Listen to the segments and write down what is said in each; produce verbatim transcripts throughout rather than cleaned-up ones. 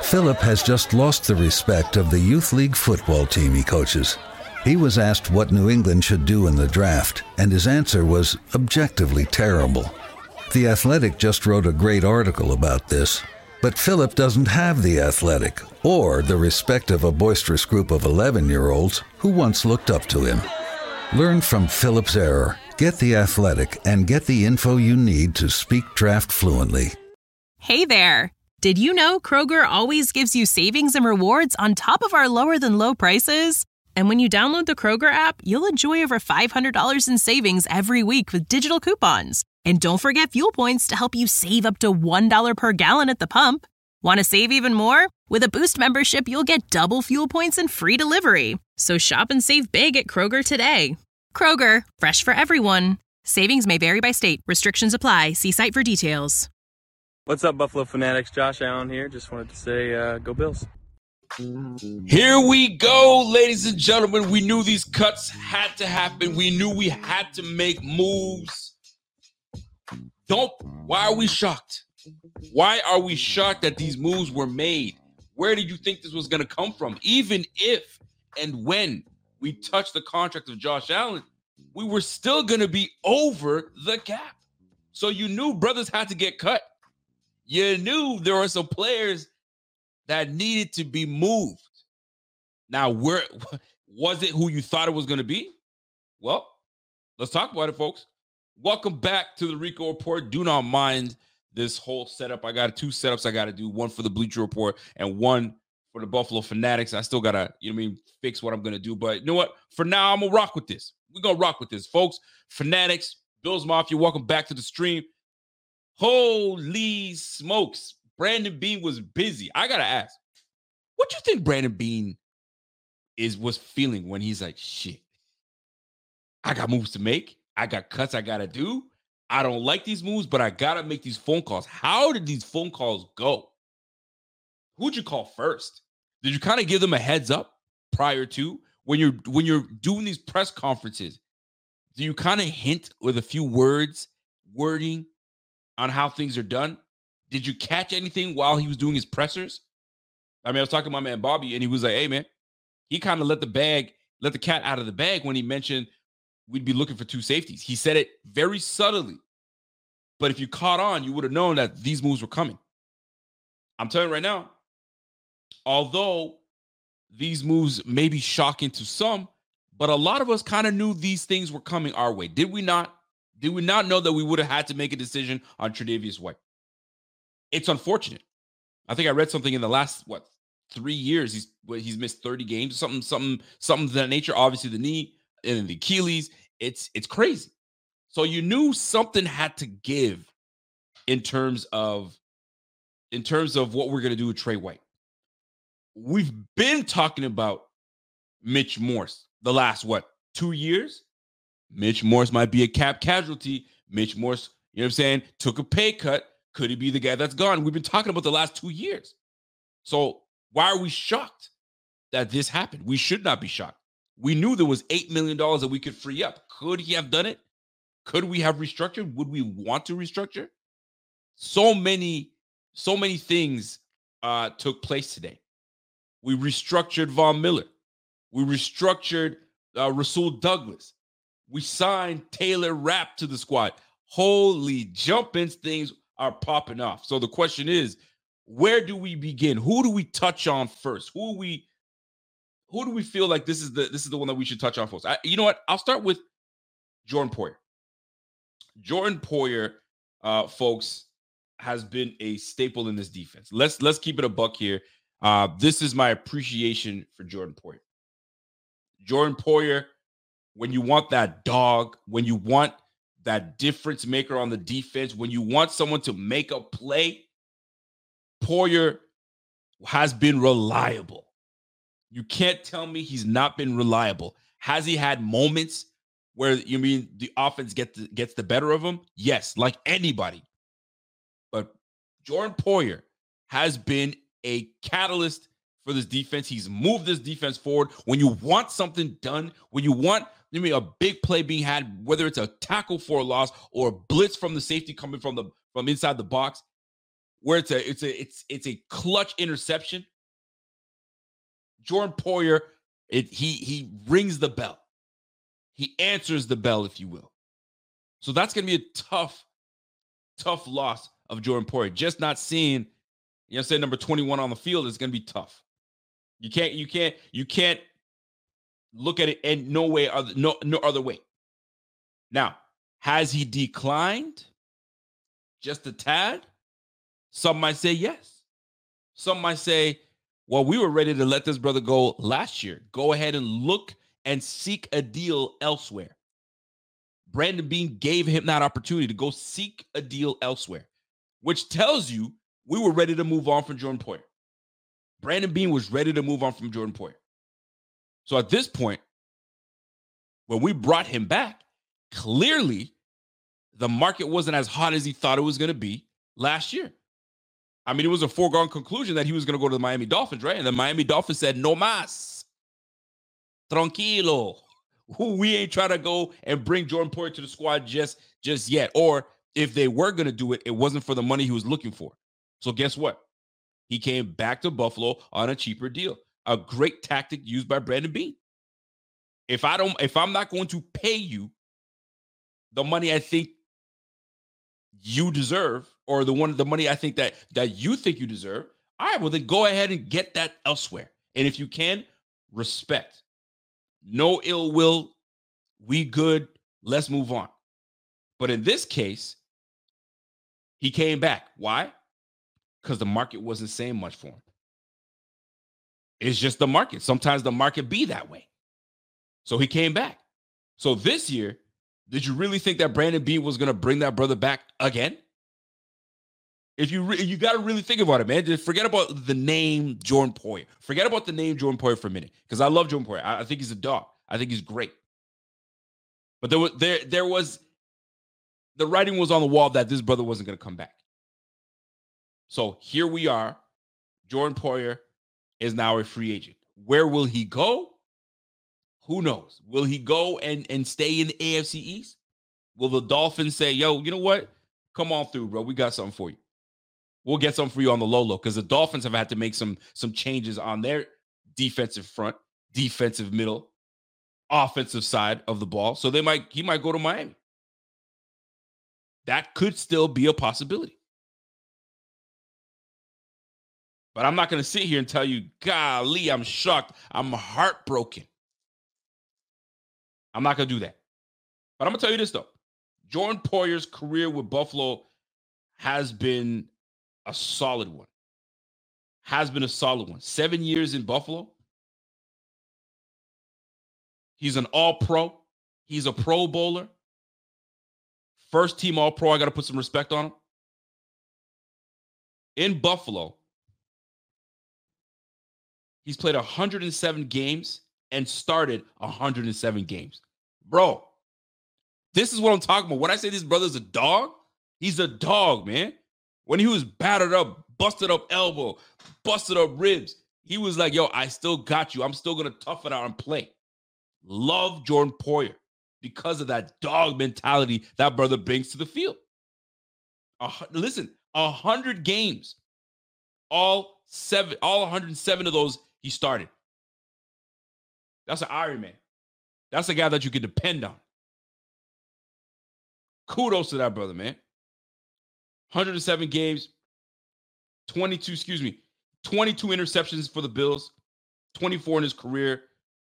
Philip has just lost the respect of the youth league football team he coaches. He was asked what New England should do in the draft, and his answer was objectively terrible. The Athletic just wrote a great article about this, but Philip doesn't have the Athletic or the respect of a boisterous group of eleven-year-olds who once looked up to him. Learn from Philip's error, get the Athletic, and get the info you need to speak draft fluently. Hey there! Did you know Kroger always gives you savings and rewards on top of our lower-than-low prices? And when you download the Kroger app, you'll enjoy over five hundred dollars in savings every week with digital coupons. And don't forget fuel points to help you save up to one dollar per gallon at the pump. Want to save even more? With a Boost membership, you'll get double fuel points and free delivery. So shop and save big at Kroger today. Kroger, fresh for everyone. Savings may vary by state. Restrictions apply. See site for details. What's up, Buffalo Fanatics? Josh Allen here. Just wanted to say, uh, go Bills. Here we go, ladies and gentlemen. We knew these cuts had to happen. We knew we had to make moves. Don't. Why are we shocked? Why are we shocked that these moves were made? Where did you think this was going to come from? Even if and when we touched the contract of Josh Allen, we were still going to be over the cap. So you knew brothers had to get cut. You knew there were some players that needed to be moved. Now, where was it who you thought it was going to be? Well, let's talk about it, folks. Welcome back to the Rico Report. Do not mind this whole setup. I got two setups I got to do, one for the Bleacher Report and one for the Buffalo Fanatics. I still got to, you know what I mean, fix what I'm going to do. But you know what? For now, I'm going to rock with this. We're going to rock with this, folks. Fanatics, Bills Mafia, welcome back to the stream. Holy smokes. Brandon Beane was busy. I got to ask, what do you think Brandon Beane is was feeling when he's like, shit, I got moves to make. I got cuts I got to do. I don't like these moves, but I got to make these phone calls. How did these phone calls go? Who'd you call first? Did you kind of give them a heads up prior to when you're when you're doing these press conferences? Do you kind of hint with a few words, wording on how things are done? Did you catch anything while he was doing his pressers? I mean, I was talking to my man Bobby, and he was like, hey, man, he kind of let the bag, let the cat out of the bag when he mentioned we'd be looking for two safeties. He said it very subtly. But if you caught on, you would have known that these moves were coming. I'm telling you right now, although these moves may be shocking to some, but a lot of us kind of knew these things were coming our way. Did we not? Did we not know that we would have had to make a decision on Tre'Davious White? It's unfortunate. I think I read something in the last, what, three years, he's he's missed thirty games, something, something, something of that nature. Obviously, the knee and the Achilles. It's it's crazy. So you knew something had to give in terms of in terms of what we're going to do with Trey White. We've been talking about Mitch Morse the last, what, two years? Mitch Morse might be a cap casualty. Mitch Morse, you know what I'm saying, took a pay cut. Could he be the guy that's gone? We've been talking about the last two years. So why are we shocked that this happened? We should not be shocked. We knew there was eight million dollars that we could free up. Could he have done it? Could we have restructured? Would we want to restructure? So many, so many things uh, took place today. We restructured Von Miller. We restructured uh, Rasul Douglas. We signed Taylor Rapp to the squad. Holy jumpins, things are popping off. So the question is, where do we begin? Who do we touch on first? Who we who do we feel like this is the this is the one that we should touch on first? I, you know what? I'll start with Jordan Poyer. Jordan Poyer, uh, folks, has been a staple in this defense. Let's let's keep it a buck here. Uh, this is my appreciation for Jordan Poyer. Jordan Poyer, when you want that dog, when you want that difference maker on the defense, when you want someone to make a play, Poyer has been reliable. You can't tell me he's not been reliable. Has he had moments where, you mean, the offense get the, gets the better of him? Yes, like anybody. But Jordan Poyer has been a catalyst for this defense. He's moved this defense forward. When you want something done, when you want, I mean, a big play being had, whether it's a tackle for a loss or a blitz from the safety coming from the from inside the box, where it's a it's a it's it's a clutch interception. Jordan Poyer, it, he he rings the bell. He answers the bell, if you will. So that's going to be a tough, tough loss of Jordan Poyer. Just not seeing, you know, say number twenty-one on the field is going to be tough. You can't, you can't, you can't look at it in no way, other, no, no other way. Now, has he declined just a tad? Some might say yes. Some might say, well, we were ready to let this brother go last year. Go ahead and look and seek a deal elsewhere. Brandon Beane gave him that opportunity to go seek a deal elsewhere, which tells you we were ready to move on from Jordan Poyer. Brandon Beane was ready to move on from Jordan Poyer. So at this point, when we brought him back, clearly the market wasn't as hot as he thought it was going to be last year. I mean, it was a foregone conclusion that he was going to go to the Miami Dolphins, right? And the Miami Dolphins said, no más. Tranquilo. We ain't trying to go and bring Jordan Poyer to the squad just, just yet. Or if they were going to do it, it wasn't for the money he was looking for. So guess what? He came back to Buffalo on a cheaper deal. A great tactic used by Brandon Beane. If I don't, if I'm not going to pay you the money I think you deserve, or the one, the money I think that that you think you deserve, all right, well then go ahead and get that elsewhere. And if you can, respect. No ill will. We good. Let's move on. But in this case, he came back. Why? Because the market wasn't saying much for him. It's just the market. Sometimes the market be that way. So he came back. So this year, did you really think that Brandon Beane was going to bring that brother back again? If you re- you got to really think about it, man. Just forget about the name Jordan Poyer. Forget about the name Jordan Poyer for a minute, because I love Jordan Poyer. I, I think he's a dog. I think he's great. But there was there there was the writing was on the wall that this brother wasn't going to come back. So here we are. Jordan Poyer is now a free agent. Where will he go? Who knows? Will he go and, and stay in the A F C East? Will the Dolphins say, yo, you know what? Come on through, bro. We got something for you. We'll get something for you on the low-low, because the Dolphins have had to make some, some changes on their defensive front, defensive middle, offensive side of the ball. So they might he might go to Miami. That could still be a possibility. But I'm not going to sit here and tell you, golly, I'm shocked. I'm heartbroken. I'm not going to do that. But I'm going to tell you this, though. Jordan Poyer's career with Buffalo has been a solid one. Has been a solid one. Seven years in Buffalo. He's an all-pro. He's a pro bowler. First team all-pro. I got to put some respect on him. In Buffalo, he's played one hundred seven games and started one hundred seven games. Bro, this is what I'm talking about. When I say this brother's a dog, he's a dog, man. When he was battered up, busted up elbow, busted up ribs, he was like, yo, I still got you. I'm still going to tough it out and play. Love Jordan Poyer because of that dog mentality that brother brings to the field. Uh, listen, one hundred games, all seven, all one hundred seven of those he started. That's an Iron Man. That's a guy that you can depend on. Kudos to that brother, man. one hundred seven games, twenty-two, excuse me, twenty-two interceptions for the Bills, twenty-four in his career.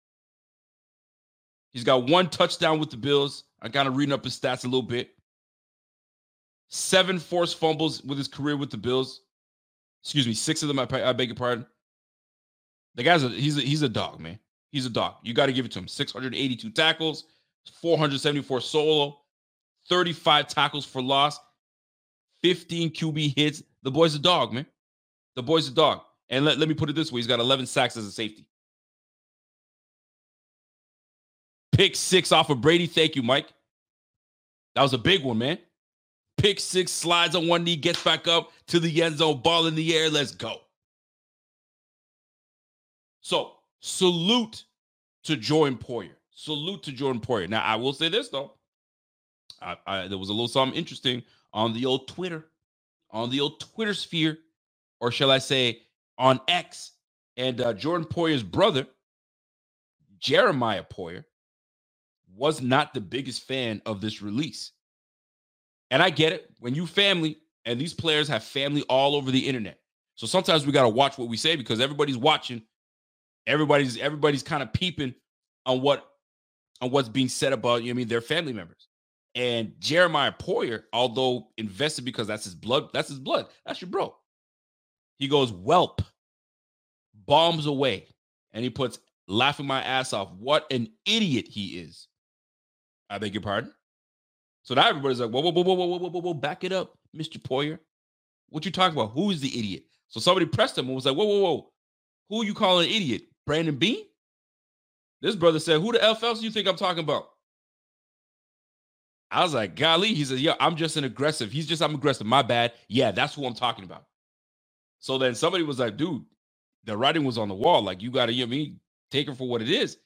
He's got one touchdown with the Bills. I got to reading up his stats a little bit. Seven forced fumbles with his career with the Bills. Excuse me, six of them, I, I beg your pardon. The guy's a, he's a, he's a dog, man. He's a dog. You got to give it to him. six hundred eighty-two tackles, four hundred seventy-four solo, thirty-five tackles for loss, fifteen Q B hits. The boy's a dog, man. The boy's a dog. And let, let me put it this way. He's got eleven sacks as a safety. Pick six off of Brady. Thank you, Mike. That was a big one, man. Pick six, slides on one knee, gets back up to the end zone, ball in the air. Let's go. So, salute to Jordan Poyer. Salute to Jordan Poyer. Now, I will say this, though. I, I, there was a little something interesting on the old Twitter. on the old Twitter sphere, or shall I say on X. And uh, Jordan Poyer's brother, Jeremiah Poyer, was not the biggest fan of this release. And I get it. When you family, and these players have family all over the internet. So sometimes we got to watch what we say because everybody's watching. Everybody's everybody's kind of peeping on what on what's being said about, you know what I mean, their family members. And Jeremiah Poyer, although invested because that's his blood, that's his blood. That's your bro. He goes, whelp, bombs away. And he puts, laughing my ass off. What an idiot he is. I beg your pardon? So now everybody's like, whoa, whoa, whoa, whoa, whoa, whoa, whoa, whoa, back it up, Mister Poyer. What you talking about? Who is the idiot? So somebody pressed him and was like, whoa, whoa, whoa. Who are you calling an idiot? Brandon Beane? This brother said, who the F else do you think I'm talking about? I was like, golly. He said, yeah, I'm just an aggressive. He's just, I'm aggressive. My bad. Yeah, that's who I'm talking about. So then somebody was like, dude, the writing was on the wall. Like, you got to, you know what I mean, take it for what it is.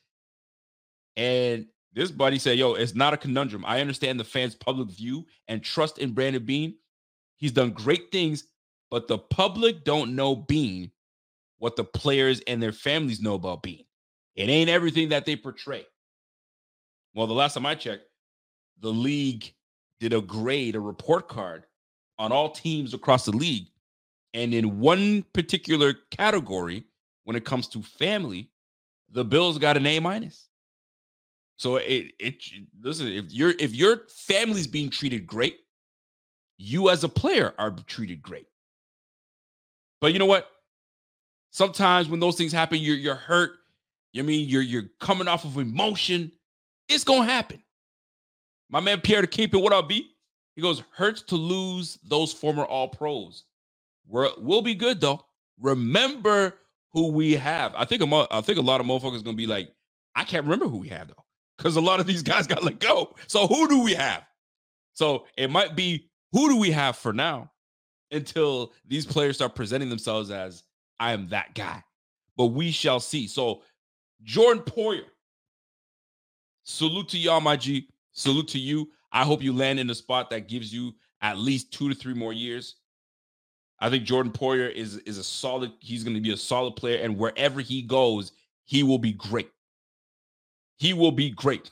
And this buddy said, yo, it's not a conundrum. I understand the fans' public view and trust in Brandon Beane. He's done great things, but the public don't know Beane what the players and their families know about Beane. It ain't everything that they portray. Well, the last time I checked, the league did a grade, a report card on all teams across the league. And in one particular category, when it comes to family, the Bills got an A minus. So it, it listen, if you're if your family's being treated great, you as a player are treated great. But you know what? Sometimes when those things happen, you're you're hurt. You know what I mean, you're you're coming off of emotion. It's gonna happen. My man Pierre to keep it. What up, B? He goes, hurts to lose those former all pros. We're, we'll be good though. Remember who we have. I think a, I think a lot of motherfuckers gonna be like, I can't remember who we have though, because a lot of these guys got let go. So who do we have? So it might be who do we have for now until these players start presenting themselves as I am that guy. But we shall see. So Jordan Poyer, salute to y'all, my G. Salute to you. I hope you land in a spot that gives you at least two to three more years. I think Jordan Poyer is, is a solid, he's going to be a solid player, and wherever he goes, he will be great. He will be great.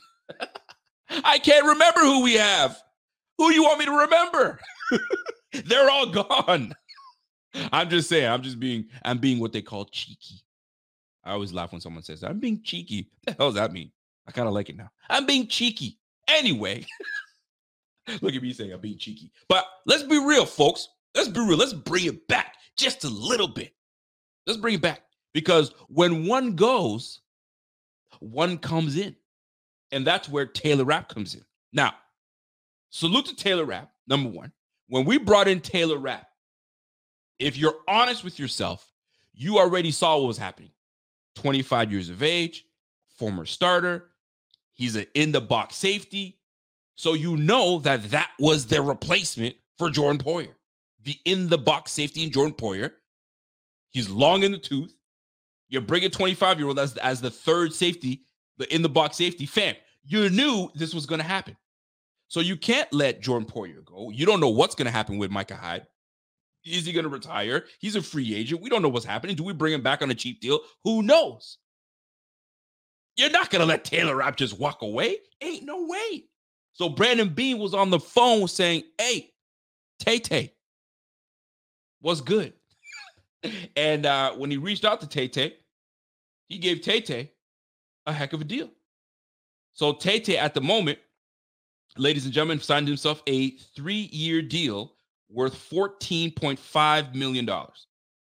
I can't remember who we have. Who you want me to remember? They're all gone. I'm just saying, I'm just being, I'm being what they call cheeky. I always laugh when someone says that. I'm being cheeky. What the hell does that mean? I kind of like it now. I'm being cheeky. Anyway, look at me saying I'm being cheeky. But let's be real, folks. Let's be real. Let's bring it back just a little bit. Let's bring it back. Because when one goes, one comes in. And that's where Taylor Rapp comes in. Now, salute to Taylor Rapp, number one. When we brought in Taylor Rapp, if you're honest with yourself, you already saw what was happening. twenty-five years of age, former starter. He's an in-the-box safety. So you know that that was their replacement for Jordan Poyer. The in-the-box safety in Jordan Poyer. He's long in the tooth. You bring a twenty-five-year-old as, as the third safety, the in-the-box safety. Fam, you knew this was going to happen. So you can't let Jordan Poyer go. You don't know what's going to happen with Micah Hyde. Is he going to retire? He's a free agent. We don't know what's happening. Do we bring him back on a cheap deal? Who knows? You're not going to let Taylor Rapp just walk away. Ain't no way. So Brandon Beane was on the phone saying, hey, Tay-Tay, what's good? And uh, when he reached out to Tay-Tay, he gave Tay-Tay a heck of a deal. So Tay-Tay at the moment, ladies and gentlemen, signed himself a three-year deal worth fourteen point five million dollars.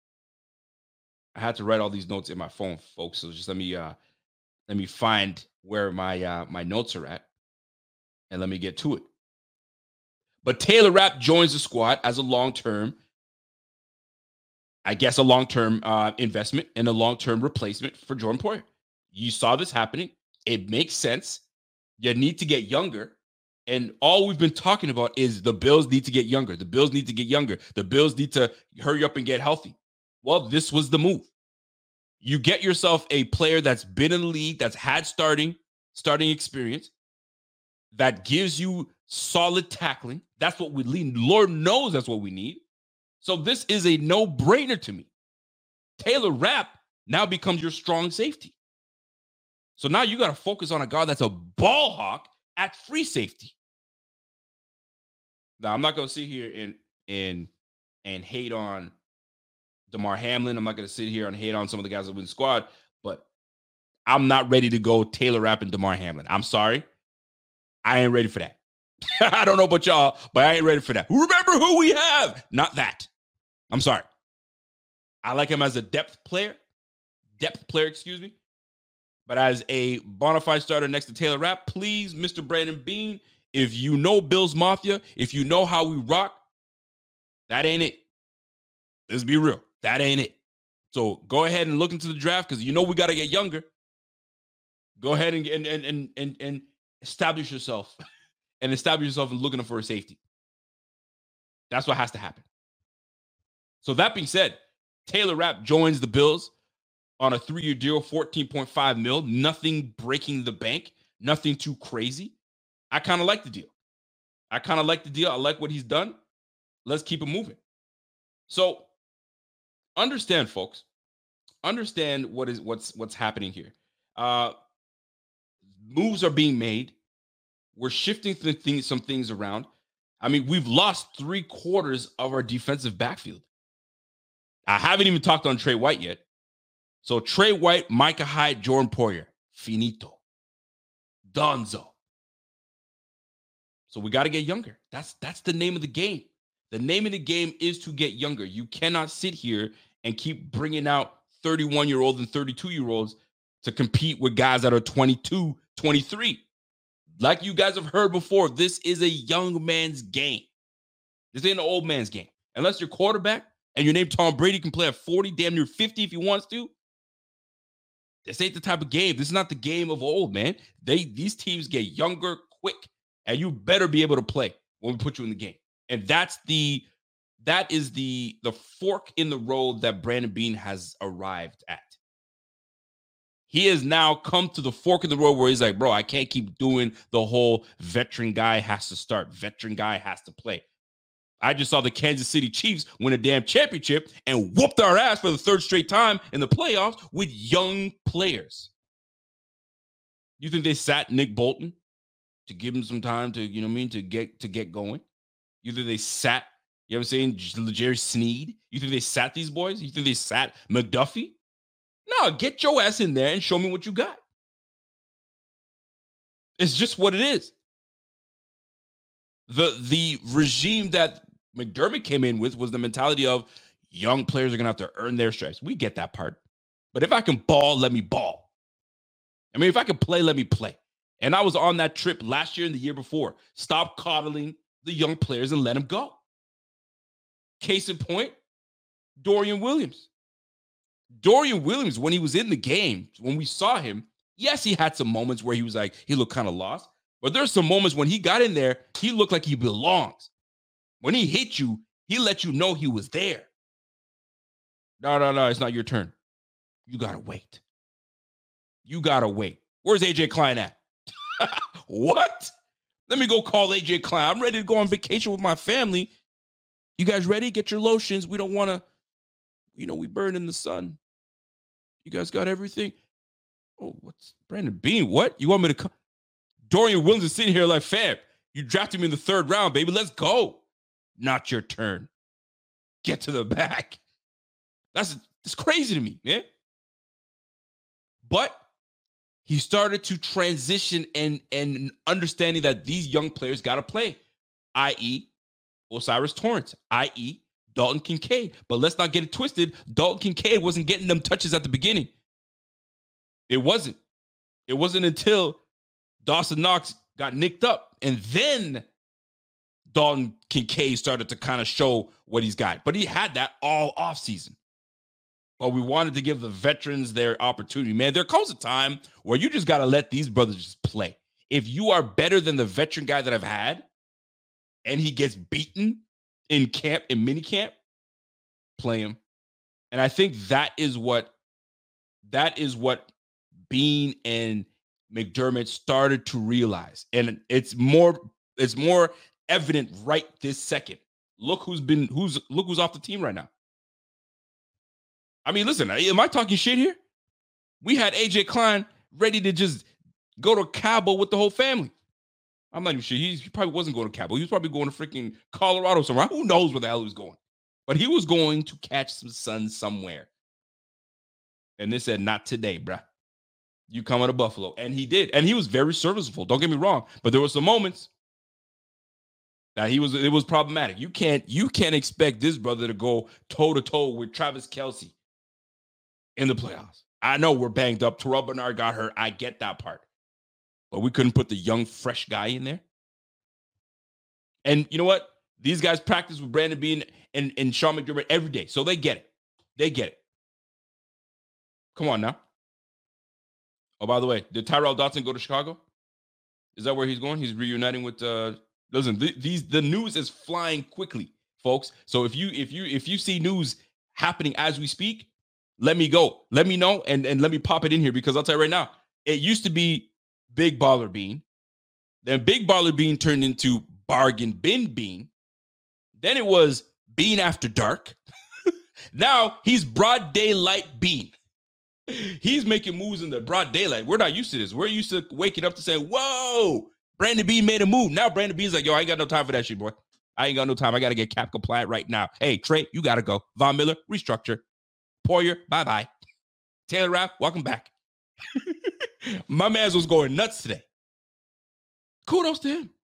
I had to write all these notes in my phone, folks. So just let me uh, let me find where my uh, my notes are at, and let me get to it. But Taylor Rapp joins the squad as a long-term, I guess, a long-term uh, investment and a long-term replacement for Jordan Poyer. You saw this happening. It makes sense. You need to get younger. And all we've been talking about is the Bills need to get younger. The Bills need to get younger. The Bills need to hurry up and get healthy. Well, this was the move. You get yourself a player that's been in the league, that's had starting, starting experience, that gives you solid tackling. That's what we need. Lord knows that's what we need. So this is a no-brainer to me. Taylor Rapp now becomes your strong safety. So now you got to focus on a guy that's a ball hawk at free safety. Now, I'm not going to sit here and, and, and hate on Damar Hamlin. I'm not going to sit here and hate on some of the guys that win the squad, but I'm not ready to go Taylor Rapp and Damar Hamlin. I'm sorry. I ain't ready for that. I don't know about y'all, but I ain't ready for that. Remember who we have. Not that. I'm sorry. I like him as a depth player. Depth player, excuse me. But as a bona fide starter next to Taylor Rapp, please, Mister Brandon Beane, if you know Bills Mafia, if you know how we rock, that ain't it. Let's be real. That ain't it. So go ahead and look into the draft because you know we got to get younger. Go ahead and, and, and, and, and establish yourself and establish yourself in looking for a safety. That's what has to happen. So that being said, Taylor Rapp joins the Bills on a three-year deal, fourteen point five mil, nothing breaking the bank, nothing too crazy. I kind of like the deal. I kind of like the deal. I like what he's done. Let's keep it moving. So understand, folks, understand what is what's what's happening here. Uh, moves are being made. We're shifting th- things, some things around. I mean, we've lost three quarters of our defensive backfield. I haven't even talked on Trey White yet. So Trey White, Micah Hyde, Jordan Poyer, finito, Donzo. So we got to get younger. That's that's the name of the game. The name of the game is to get younger. You cannot sit here and keep bringing out thirty-one-year-olds and thirty-two-year-olds to compete with guys that are twenty-two, twenty-three. Like you guys have heard before, this is a young man's game. This ain't an old man's game. Unless your quarterback and your name Tom Brady can play at forty, damn near fifty if he wants to. This ain't the type of game. This is not the game of old, man. They These teams get younger quick, and you better be able to play when we put you in the game. And that's the that is the the fork in the road that Brandon Beane has arrived at. He has now come to the fork in the road where he's like, bro, I can't keep doing the whole veteran guy has to start, veteran guy has to play. I just saw the Kansas City Chiefs win a damn championship and whooped our ass for the third straight time in the playoffs with young players. You think they sat Nick Bolton to give him some time to, you know what I mean, to get to get going? You think they sat, you know what I'm saying, Jerry Sneed? You think they sat these boys? You think they sat McDuffie? No, get your ass in there and show me what you got. It's just what it is. The, the regime that McDermott came in with was the mentality of young players are going to have to earn their stripes. We get that part. But if I can ball, let me ball. I mean, if I can play, let me play. And I was on that trip last year and the year before. Stop coddling the young players and let them go. Case in point, Dorian Williams. Dorian Williams, when he was in the game, when we saw him, yes, he had some moments where he was like, he looked kind of lost. But there's some moments when he got in there, he looked like he belongs. When he hit you, he let you know he was there. No, no, no, it's not your turn. You got to wait. You got to wait. Where's A J Klein at? What? Let me go call A J Klein. I'm ready to go on vacation with my family. You guys ready? Get your lotions. We don't want to, you know, we burn in the sun. You guys got everything? Oh, what's Brandon Beane? What? You want me to come? Dorian Williams is sitting here like, fam, you drafted me in the third round, baby. Let's go. Not your turn. Get to the back. That's, that's crazy to me, man. But he started to transition and, and understanding that these young players got to play, that is. Osiris Torrance, that is. Dalton Kincaid. But let's not get it twisted. Dalton Kincaid wasn't getting them touches at the beginning. It wasn't. It wasn't until Dawson Knox got nicked up. And then Dalton Kincaid started to kind of show what he's got. But he had that all offseason. But we wanted to give the veterans their opportunity. Man, there comes a time where you just got to let these brothers just play. If you are better than the veteran guy that I've had, and he gets beaten in camp, in mini camp, play him. And I think that is what, that is what Beane and McDermott started to realize. And it's more, it's more evident right this second. Look who's been who's look who's off the team right now. I mean, listen, am I talking shit here? We had A J Klein ready to just go to Cabo with the whole family. I'm not even sure. He, he probably wasn't going to Cabo. He was probably going to freaking Colorado somewhere. Who knows where the hell he was going? But he was going to catch some sun somewhere. And they said, not today, bruh. You coming to Buffalo. And he did. And he was very serviceable. Don't get me wrong. But there were some moments that he was, it was problematic. You can't, you can't expect this brother to go toe-to-toe with Travis Kelce in the playoffs. I know we're banged up. Terrell Bernard got hurt. I get that part. But we couldn't put the young, fresh guy in there. And you know what? These guys practice with Brandon Beane and, and Sean McDermott every day. So they get it. They get it. Come on now. Oh, by the way, did Tyrell Dodson go to Chicago? Is that where he's going? He's reuniting with uh listen, th- these the news is flying quickly, folks. So if you if you if you see news happening as we speak, let me go. Let me know and, and let me pop it in here because I'll tell you right now, it used to be Big Baller Bean. Then Big Baller Bean turned into Bargain Bin Bean. Then it was Bean After Dark. Now he's Broad Daylight Bean. He's making moves in the broad daylight. We're not used to this. We're used to waking up to saying, whoa, Brandon Beane made a move. Now Brandon Beane's like, yo, I ain't got no time for that shit, boy. I ain't got no time. I got to get cap compliant right now. Hey, Trey, you got to go. Von Miller, restructure. Poirier, bye-bye. Taylor Rapp, welcome back. My man's was going nuts today. Kudos to him.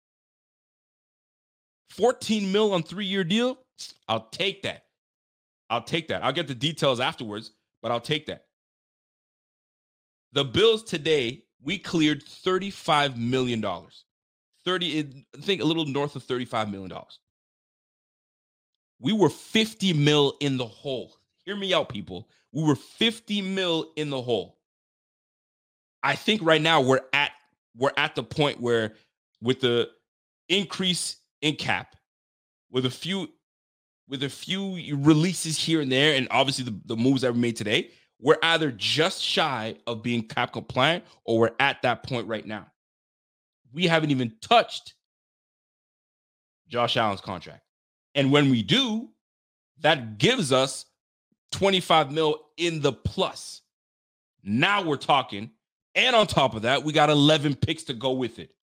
fourteen mil on three-year deal. I'll take that. I'll take that. I'll get the details afterwards, but I'll take that. The Bills today, we cleared thirty-five million dollars. thirty, I think a little north of thirty-five million dollars. We were fifty mil in the hole. Hear me out, people. We were fifty mil in the hole. I think right now we're at we're at the point where with the increase in cap, with a few with a few releases here and there, and obviously the, the moves that we made today, we're either just shy of being cap compliant or we're at that point right now. We haven't even touched Josh Allen's contract. And when we do, that gives us twenty-five mil in the plus. Now we're talking. And on top of that, we got eleven picks to go with it.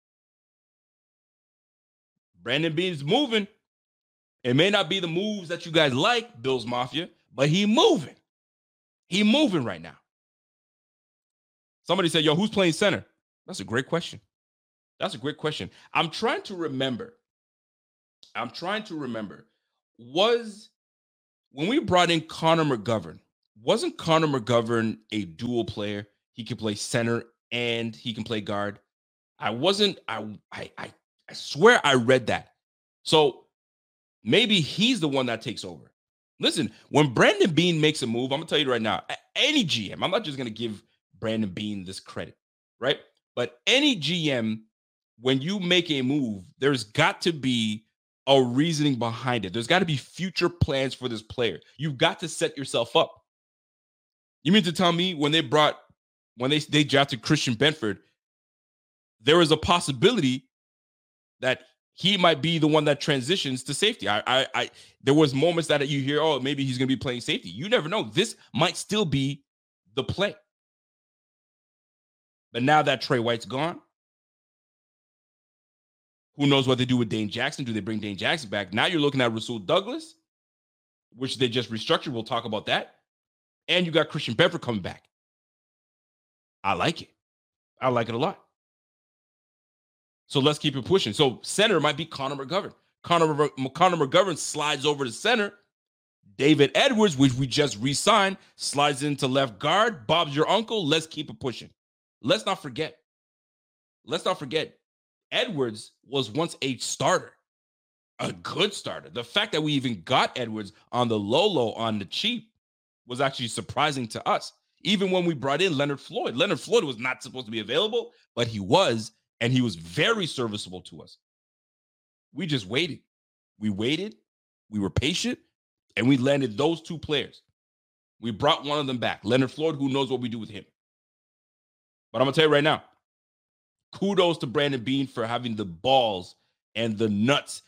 Brandon Beane's moving. It may not be the moves that you guys like, Bills Mafia, but he moving. He moving right now. Somebody said, yo, who's playing center? That's a great question. That's a great question. I'm trying to remember. I'm trying to remember. Was, when we brought in Connor McGovern, wasn't Connor McGovern a dual player? He can play center and he can play guard. I wasn't, I, I, I, I swear I read that. So maybe he's the one that takes over. Listen, when Brandon Beane makes a move, I'm going to tell you right now, any G M, I'm not just going to give Brandon Beane this credit, right? But any G M, when you make a move, there's got to be a reasoning behind it. There's got to be future plans for this player. You've got to set yourself up. You mean to tell me when they brought, when they, they drafted Christian Benford, there was a possibility that he might be the one that transitions to safety. I, I, I, there was moments that you hear, oh, maybe he's going to be playing safety. You never know. This might still be the play. But now that Trey White's gone, who knows what they do with Dane Jackson? Do they bring Dane Jackson back? Now you're looking at Rasul Douglas, which they just restructured. We'll talk about that. And you got Christian Benford coming back. I like it. I like it a lot. So let's keep it pushing. So center might be Connor McGovern. Connor, Connor McGovern slides over to center. David Edwards, which we just re-signed, slides into left guard. Bob's your uncle. Let's keep it pushing. Let's not forget. Let's not forget. Edwards was once a starter. A good starter. The fact that we even got Edwards on the low-low, on the cheap, was actually surprising to us. Even when we brought in Leonard Floyd. Leonard Floyd was not supposed to be available, but he was. And he was very serviceable to us. We just waited. We waited. We were patient. And we landed those two players. We brought one of them back. Leonard Floyd, who knows what we do with him. But I'm going to tell you right now, kudos to Brandon Beane for having the balls and the nuts.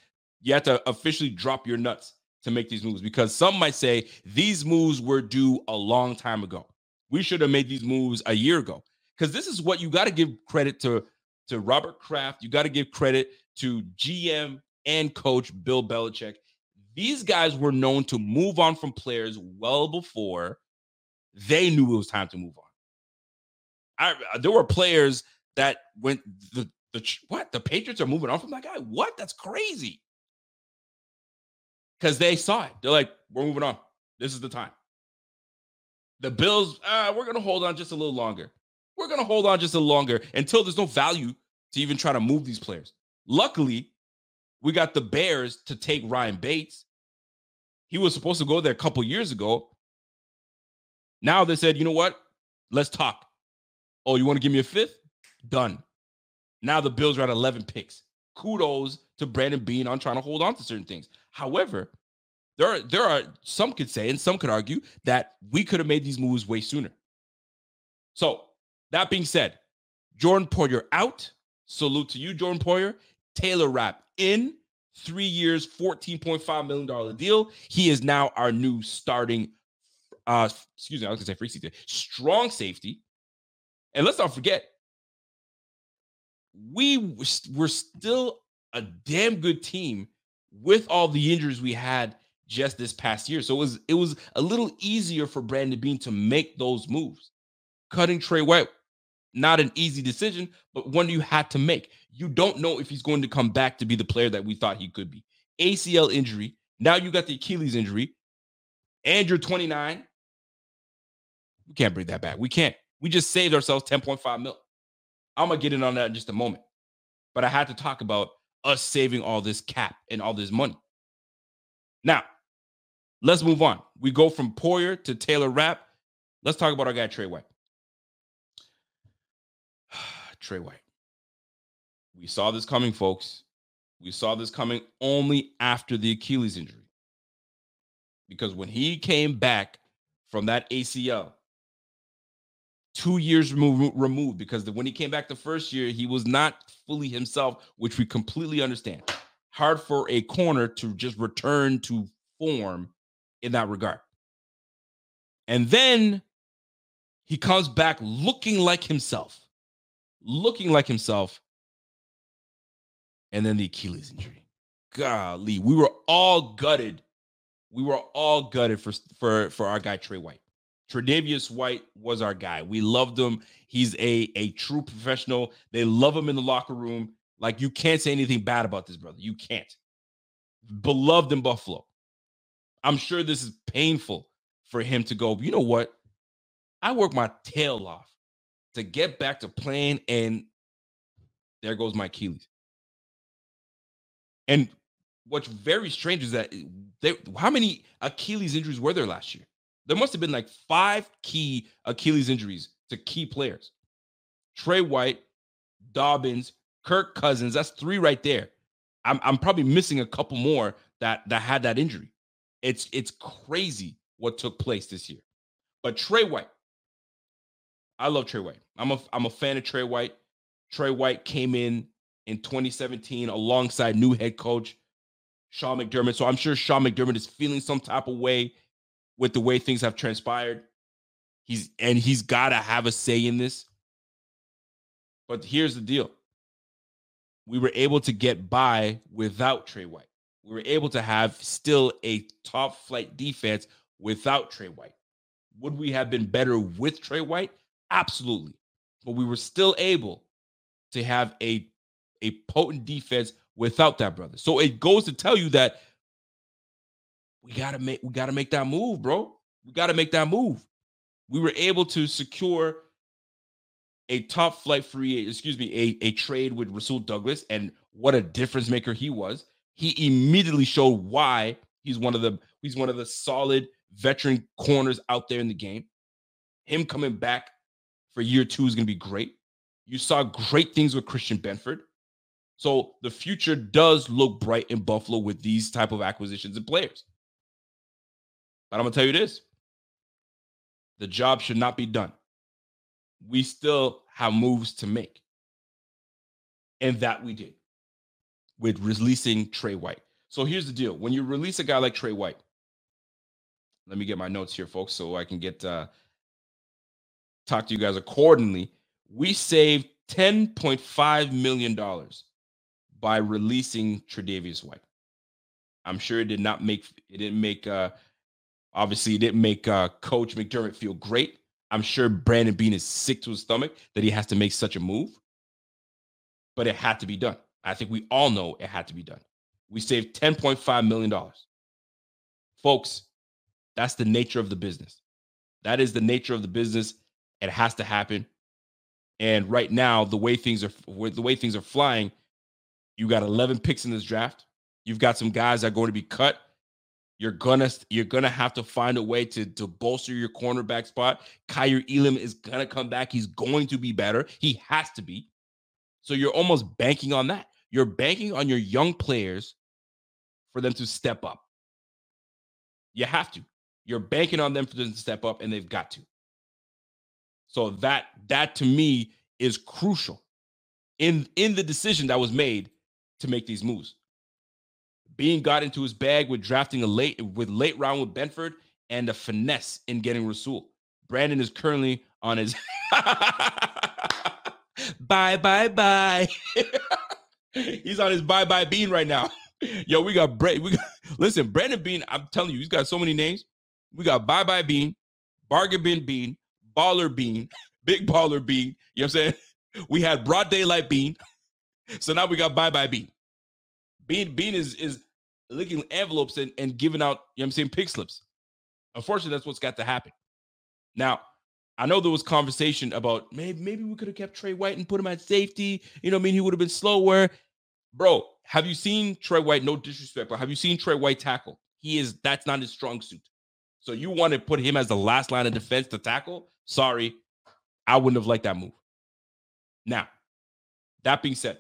You have to officially drop your nuts to make these moves, because some might say these moves were due a long time ago. We should have made these moves a year ago, because this is what you got to give credit to, to Robert Kraft. You got to give credit to G M and coach Bill Belichick. These guys were known to move on from players well before they knew it was time to move on. I, there were players that went, the, the what? The Patriots are moving on from that guy? What? That's crazy. Because they saw it. They're like, we're moving on. This is the time. The Bills, uh, we're going to hold on just a little longer. We're going to hold on just a little longer until there's no value to even try to move these players. Luckily, we got the Bears to take Ryan Bates. He was supposed to go there a couple years ago. Now they said, you know what? Let's talk. Oh, you want to give me a fifth? Done. Now the Bills are at eleven picks. Kudos to Brandon Beane on trying to hold on to certain things. However, there are, there are, some could say, and some could argue, that we could have made these moves way sooner. So, that being said, Jordan Poyer out. Salute to you, Jordan Poyer. Taylor Rapp in. Three years, fourteen point five million dollars deal. He is now our new starting, uh, excuse me, I was going to say free safety, strong safety. And let's not forget, we were still a damn good team with all the injuries we had just this past year. So it was it was a little easier for Brandon Beane to make those moves. Cutting Trey White, not an easy decision, but one you had to make. You don't know if he's going to come back to be the player that we thought he could be. A C L injury. Now you got the Achilles injury. And you're twenty-nine. We can't bring that back. We can't. We just saved ourselves ten point five mil. I'm going to get in on that in just a moment. But I had to talk about us saving all this cap and all this money. Now, let's move on. We go from Poyer to Taylor Rapp. Let's talk about our guy, Trey White. Trey White. We saw this coming, folks. We saw this coming only after the Achilles injury. Because when he came back from that A C L, two years removed, removed because the, when he came back the first year, he was not fully himself, which we completely understand. Hard for a corner to just return to form in that regard. And then he comes back looking like himself. Looking like himself. And then the Achilles injury. Golly, we were all gutted. We were all gutted for, for, for our guy, Trey White. Tre'Davious White was our guy. We loved him. He's a, a true professional. They love him in the locker room. Like, you can't say anything bad about this brother. You can't. Beloved in Buffalo. I'm sure this is painful for him to go, you know what? I worked my tail off to get back to playing, and there goes my Achilles. And what's very strange is that they, how many Achilles injuries were there last year? There must have been like five key Achilles injuries to key players. Trey White, Dobbins, Kirk Cousins. That's three right there. I'm, I'm probably missing a couple more that, that had that injury. It's, it's crazy what took place this year. But Trey White, I love Trey White. I'm a, I'm a fan of Trey White. Trey White came in in twenty seventeen alongside new head coach Sean McDermott. So I'm sure Sean McDermott is feeling some type of way with the way things have transpired. He's and he's got to have a say in this. But here's the deal. We were able to get by without Trey White. We were able to have still a top flight defense without Trey White. Would we have been better with Trey White? Absolutely. But we were still able to have a, a potent defense without that brother. So it goes to tell you that we gotta make we gotta make that move, bro. We gotta make that move. We were able to secure a top flight free, excuse me, a, a trade with Rasul Douglas, and what a difference maker he was. He immediately showed why he's one of the he's one of the solid veteran corners out there in the game. Him coming back for year two is going to be great. You saw great things with Christian Benford. So the future does look bright in Buffalo with these type of acquisitions and players. But I'm going to tell you this. The job should not be done. We still have moves to make. And that we did with releasing Trey White. So here's the deal. When you release a guy like Trey White, let me get my notes here, folks, so I can get uh, talk to you guys accordingly. We saved ten point five million dollars by releasing Tre'Davious White. I'm sure it did not make it didn't make uh, obviously it didn't make uh, Coach McDermott feel great. I'm sure Brandon Beane is sick to his stomach that he has to make such a move, but it had to be done. I think we all know it had to be done. We saved ten point five million dollars. Folks, that's the nature of the business. That is the nature of the business. It has to happen. And right now, the way things are the way things are flying, you got eleven picks in this draft. You've got some guys that are going to be cut. You're gonna you're gonna have to find a way to, to bolster your cornerback spot. Kaiir Elam is gonna come back. He's going to be better. He has to be. So you're almost banking on that. You're banking on your young players for them to step up. You have to. You're banking on them for them to step up, and they've got to. So that that to me is crucial in, in the decision that was made to make these moves. Beane got into his bag with drafting a late with late round with Benford and a finesse in getting Rasul. Brandon is currently on his bye bye bye. He's on his bye bye Beane right now. Yo, we got Brad. We got listen, Brandon Beane. I'm telling you, he's got so many names. We got bye bye Beane, bargain bin Beane, baller Beane, big baller Beane. You know what I'm saying? We had broad daylight Beane. So now we got bye bye Beane. Beane, Beane is is licking envelopes and, and giving out, you know what I'm saying, pick slips. Unfortunately, that's what's got to happen. Now, I know there was conversation about maybe maybe we could have kept Trey White and put him at safety. You know what I mean? He would have been slower. Bro, have you seen Trey White? No disrespect, but have you seen Trey White tackle? He is, that's not his strong suit. So you want to put him as the last line of defense to tackle? Sorry, I wouldn't have liked that move. Now, that being said,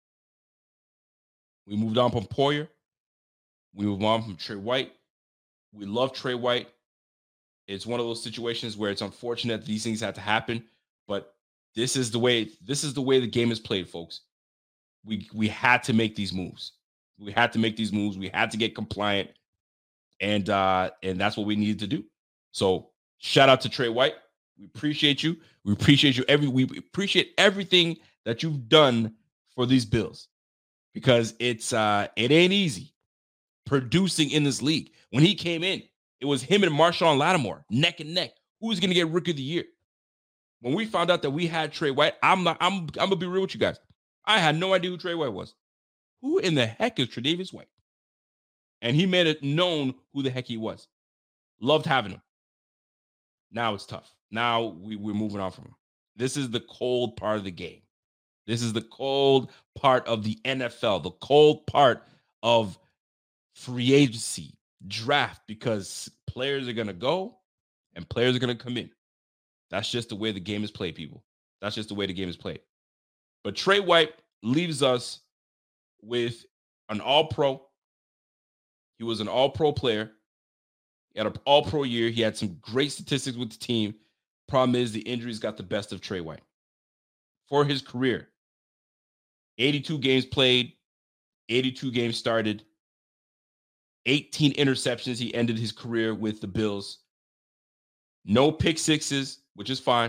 we moved on from Poyer. We moved on from Trey White. We love Trey White. It's one of those situations where it's unfortunate these things had to happen, but this is the way, this is the way the game is played, folks. We we had to make these moves. We had to make these moves. We had to get compliant. And uh, and that's what we needed to do. So shout out to Trey White. We appreciate you. We appreciate you every we appreciate everything that you've done for these Bills. Because it's uh it ain't easy producing in this league. When he came in, it was him and Marshawn Lattimore, neck and neck. Who's gonna get Rookie of the Year? When we found out that we had Trey White, I'm not, I'm I'm gonna be real with you guys. I had no idea who Trey White was. Who in the heck is Tre'Davious White? And he made it known who the heck he was. Loved having him. Now it's tough. Now we, we're moving on from him. This is the cold part of the game. This is the cold part of the N F L, the cold part of free agency, draft, because players are going to go and players are going to come in. That's just the way the game is played, people. That's just the way the game is played. But Trey White leaves us with an all-pro. He was an all-pro player. He had an all-pro year. He had some great statistics with the team. Problem is the injuries got the best of Trey White. For his career, eighty-two games played, eighty-two games started, eighteen interceptions. He ended his career with the Bills. No pick sixes, which is fine.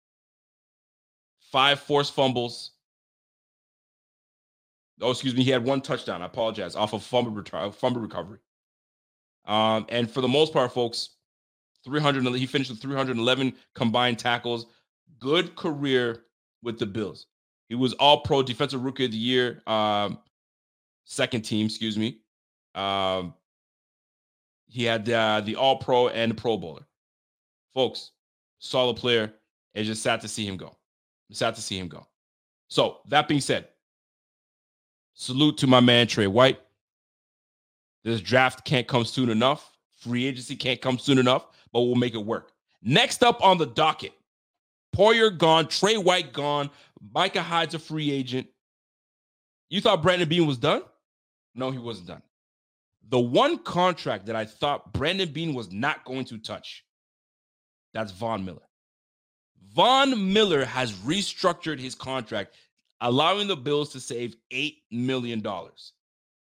Five forced fumbles. Oh, excuse me. He had one touchdown. I apologize. Off of fumble, ret- fumble recovery. Um, and for the most part, folks, three hundred. He finished with three hundred eleven combined tackles. Good career with the Bills. He was All-Pro, Defensive Rookie of the Year, um, second team. Excuse me. Um, he had uh, the All-Pro and the Pro Bowler. Folks, solid player. It's just sad to see him go. It's sad to see him go. So that being said, salute to my man, Trey White. This draft can't come soon enough. Free agency can't come soon enough, but we'll make it work. Next up on the docket, Poyer gone, Trey White gone, Micah Hyde's a free agent. You thought Brandon Beane was done? No, he wasn't done. The one contract that I thought Brandon Beane was not going to touch, that's Von Miller. Von Miller has restructured his contract, allowing the Bills to save eight million dollars.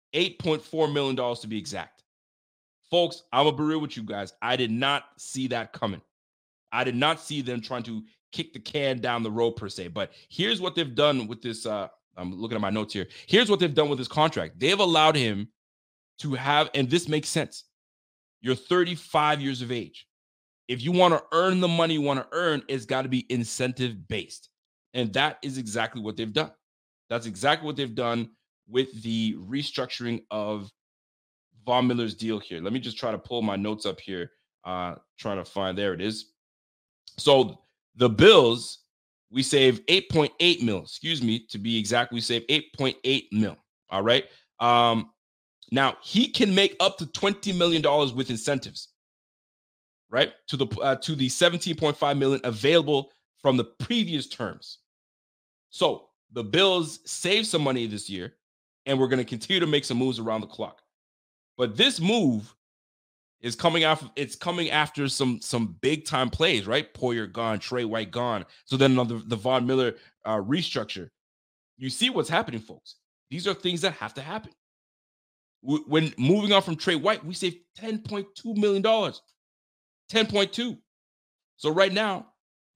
eight point four million dollars to be exact. Folks, I'm going to be real with you guys. I did not see that coming. I did not see them trying to kick the can down the road per se. But here's what they've done with this. Uh, I'm looking at my notes here. Here's what they've done with this contract. They've allowed him to have, and this makes sense. You're thirty-five years of age. If you want to earn the money you want to earn, it's got to be incentive based. And that is exactly what they've done. That's exactly what they've done with the restructuring of Von Miller's deal here. Let me just try to pull my notes up here. Uh, trying to find, there it is. So the Bills, we save eight point eight mil, excuse me, to be exact, we save eight point eight mil. All right. Um, now he can make up to twenty million dollars with incentives, right? To the, uh, to the seventeen point five million available from the previous terms. So the Bills save some money this year, and we're going to continue to make some moves around the clock. But this move is coming after, it's coming after some some big time plays, right? Poyer gone, Trey White gone. So then on the, the Von Miller uh, restructure, you see what's happening, folks. These are things that have to happen. W- when moving on from Trey White, we save ten point two million dollars. ten point two. So right now,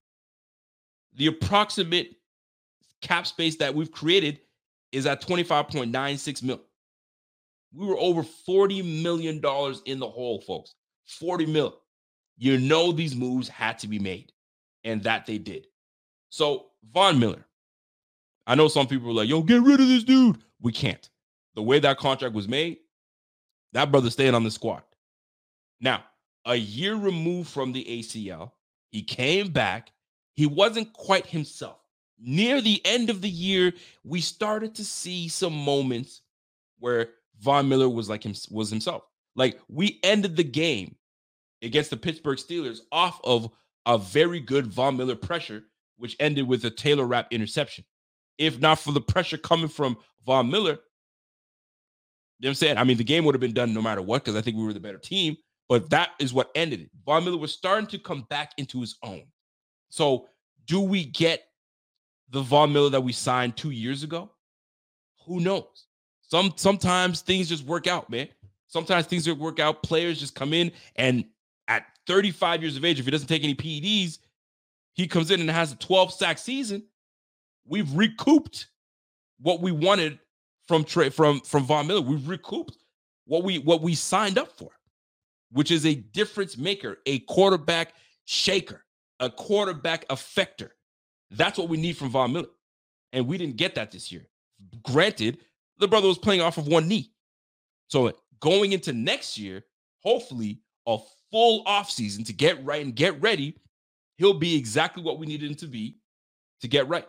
the approximate cap space that we've created is at twenty-five point nine six mil. We were over forty million dollars in the hole, folks. forty mil. You know these moves had to be made, and that they did. So Von Miller, I know some people were like, yo, get rid of this dude. We can't. The way that contract was made, that brother's staying on the squad. Now, a year removed from the A C L, he came back. He wasn't quite himself. Near the end of the year, we started to see some moments where Von Miller was like him, was himself. Like, we ended the game against the Pittsburgh Steelers off of a very good Von Miller pressure, which ended with a Taylor Rapp interception. If not for the pressure coming from Von Miller, you know what I'm saying? I mean, the game would have been done no matter what, because I think we were the better team, but that is what ended it. Von Miller was starting to come back into his own. So do we get the Von Miller that we signed two years ago? Who knows? Some sometimes things just work out, man. Sometimes things just work out. Players just come in, and at thirty-five years of age, if he doesn't take any P E Ds, he comes in and has a twelve sack season. We've recouped what we wanted from Trey, from from Von Miller. We've recouped what we what we signed up for, which is a difference maker, a quarterback shaker, a quarterback effector. That's what we need from Von Miller, and we didn't get that this year. Granted, the brother was playing off of one knee. So going into next year, hopefully a full offseason to get right and get ready, he'll be exactly what we needed him to be to get right.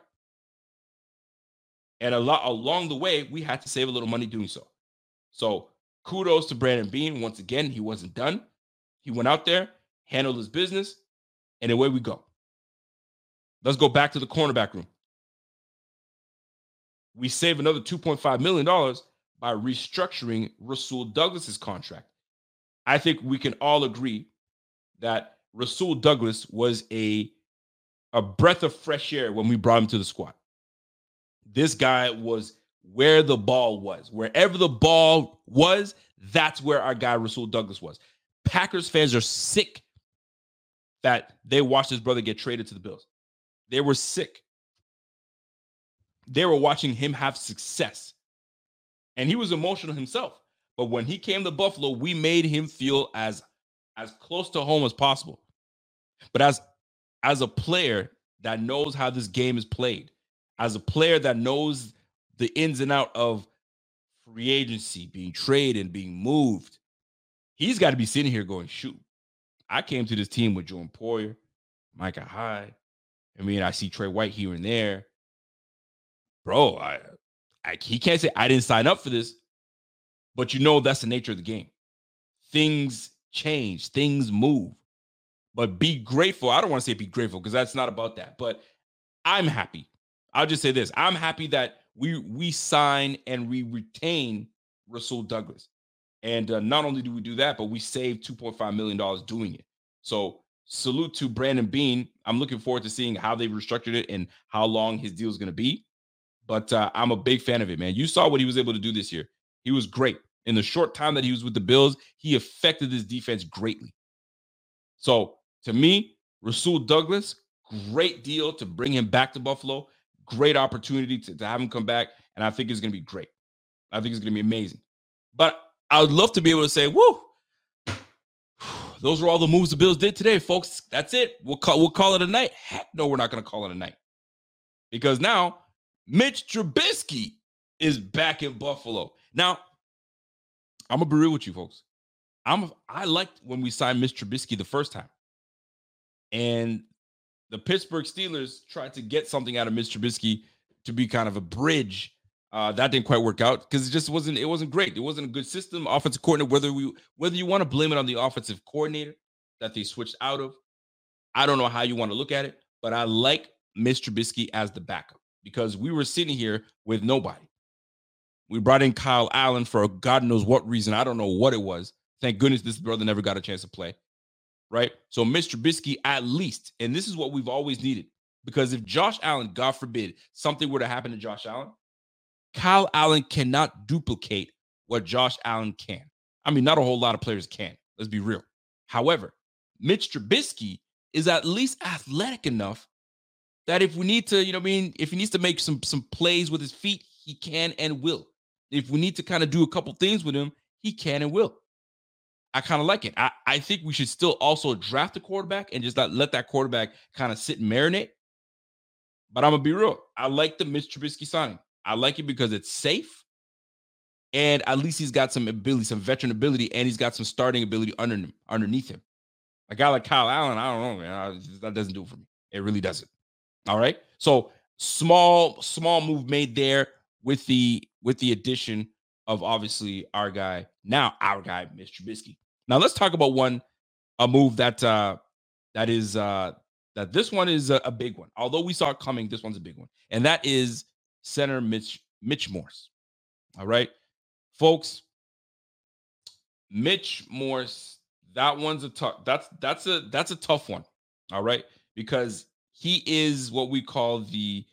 And a lot along the way, we had to save a little money doing so. So kudos to Brandon Beane. Once again, he wasn't done. He went out there, handled his business, and away we go. Let's go back to the cornerback room. We save another two point five million dollars by restructuring Rasul Douglas's contract. I think we can all agree that Rasul Douglas was a, a breath of fresh air when we brought him to the squad. This guy was where the ball was. Wherever the ball was, that's where our guy Rasul Douglas was. Packers fans are sick that they watched his brother get traded to the Bills. They were sick. They were watching him have success. And he was emotional himself. But when he came to Buffalo, we made him feel as, as close to home as possible. But as, as a player that knows how this game is played, as a player that knows the ins and out of free agency, being traded and being moved, he's got to be sitting here going, shoot, I came to this team with Jordan Poyer, Micah Hyde. I mean, I see Trey White here and there. Bro, I, I, he can't say I didn't sign up for this, but you know that's the nature of the game. Things change, things move, but be grateful. I don't want to say be grateful because that's not about that, but I'm happy. I'll just say this. I'm happy that we we sign and we retain Rasul Douglas. And uh, not only do we do that, but we save two point five million dollars doing it. So salute to Brandon Beane. I'm looking forward to seeing how they restructured it and how long his deal is going to be. But uh, I'm a big fan of it, man. You saw what he was able to do this year. He was great. In the short time that he was with the Bills, he affected this defense greatly. So, to me, Rasul Douglas, great deal to bring him back to Buffalo. Great opportunity to, to have him come back, and I think it's going to be great. I think it's going to be amazing. But I would love to be able to say, woo, those are all the moves the Bills did today, folks. That's it. We'll call, we'll call it a night. Heck no, we're not going to call it a night. Because now, Mitch Trubisky is back in Buffalo. Now, I'm going to be real with you, folks. I'm I liked when we signed Mitch Trubisky the first time. And the Pittsburgh Steelers tried to get something out of Mitch Trubisky to be kind of a bridge. Uh, that didn't quite work out because it just wasn't, it wasn't great. It wasn't a good system. Offensive coordinator, whether we whether you want to blame it on the offensive coordinator that they switched out of, I don't know how you want to look at it, but I like Mitch Trubisky as the backup because we were sitting here with nobody. We brought in Kyle Allen for God knows what reason. I don't know what it was. Thank goodness this brother never got a chance to play, right? So Mitch Trubisky at least, and this is what we've always needed, because if Josh Allen, God forbid, something were to happen to Josh Allen, Kyle Allen cannot duplicate what Josh Allen can. I mean, not a whole lot of players can. Let's be real. However, Mitch Trubisky is at least athletic enough that if we need to, you know what I mean, if he needs to make some, some plays with his feet, he can and will. If we need to kind of do a couple things with him, he can and will. I kind of like it. I, I think we should still also draft a quarterback and just not let that quarterback kind of sit and marinate. But I'm going to be real. I like the Mitch Trubisky signing. I like it because it's safe. And at least he's got some ability, some veteran ability, and he's got some starting ability under him, underneath him. A guy like Kyle Allen, I don't know, man. I, that doesn't do it for me. It really doesn't. All right. So small, small move made there with the with the addition of obviously our guy, now our guy, Mitch Trubisky. Now let's talk about one, a move that uh, that is uh, that this one is a, a big one. Although we saw it coming, this one's a big one, and that is center Mitch Mitch Morse. All right, folks. Mitch Morse, that one's a tough. That's that's a that's a tough one. All right, because he is what we call the.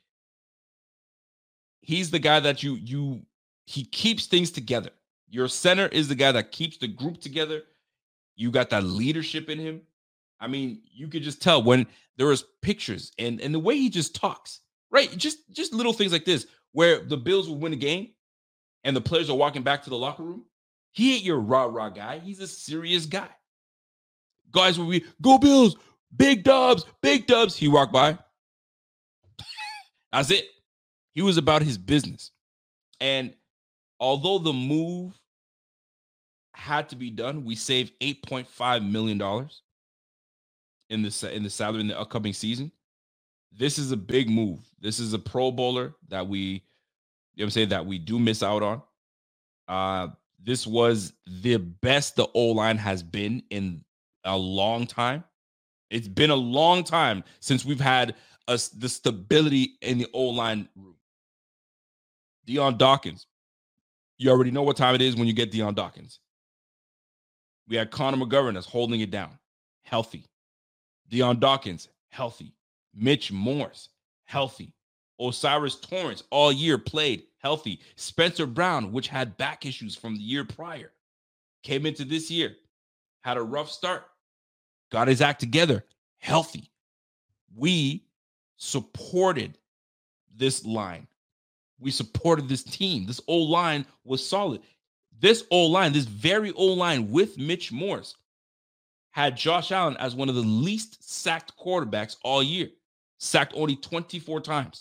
He's the guy that you you he keeps things together. Your center is the guy that keeps the group together. You got that leadership in him. I mean, you could just tell when there was pictures and, and the way he just talks, right? Just, just little things like this, where the Bills will win a game and the players are walking back to the locker room. He ain't your rah-rah guy. He's a serious guy. Guys will be, go Bills, big dubs, big dubs. He walked by. That's it. He was about his business. And although the move had to be done, we saved eight point five million dollars in the, in the salary in the upcoming season. This is a big move. This is a Pro Bowler that we, you know what I'm saying, that we do miss out on. Uh, this was the best the O-line has been in a long time. It's been a long time since we've had a, the stability in the O-line room. Dion Dawkins. You already know what time it is when you get Dion Dawkins. We had Connor McGovern that's holding it down. Healthy. Dion Dawkins, healthy. Mitch Morse, healthy. Osiris Torrance, all year played, healthy. Spencer Brown, which had back issues from the year prior, came into this year, had a rough start, got his act together, healthy. We supported this line. We supported this team. This O-line was solid. This O-line, this very O-line with Mitch Morse, had Josh Allen as one of the least sacked quarterbacks all year. Sacked only twenty-four times.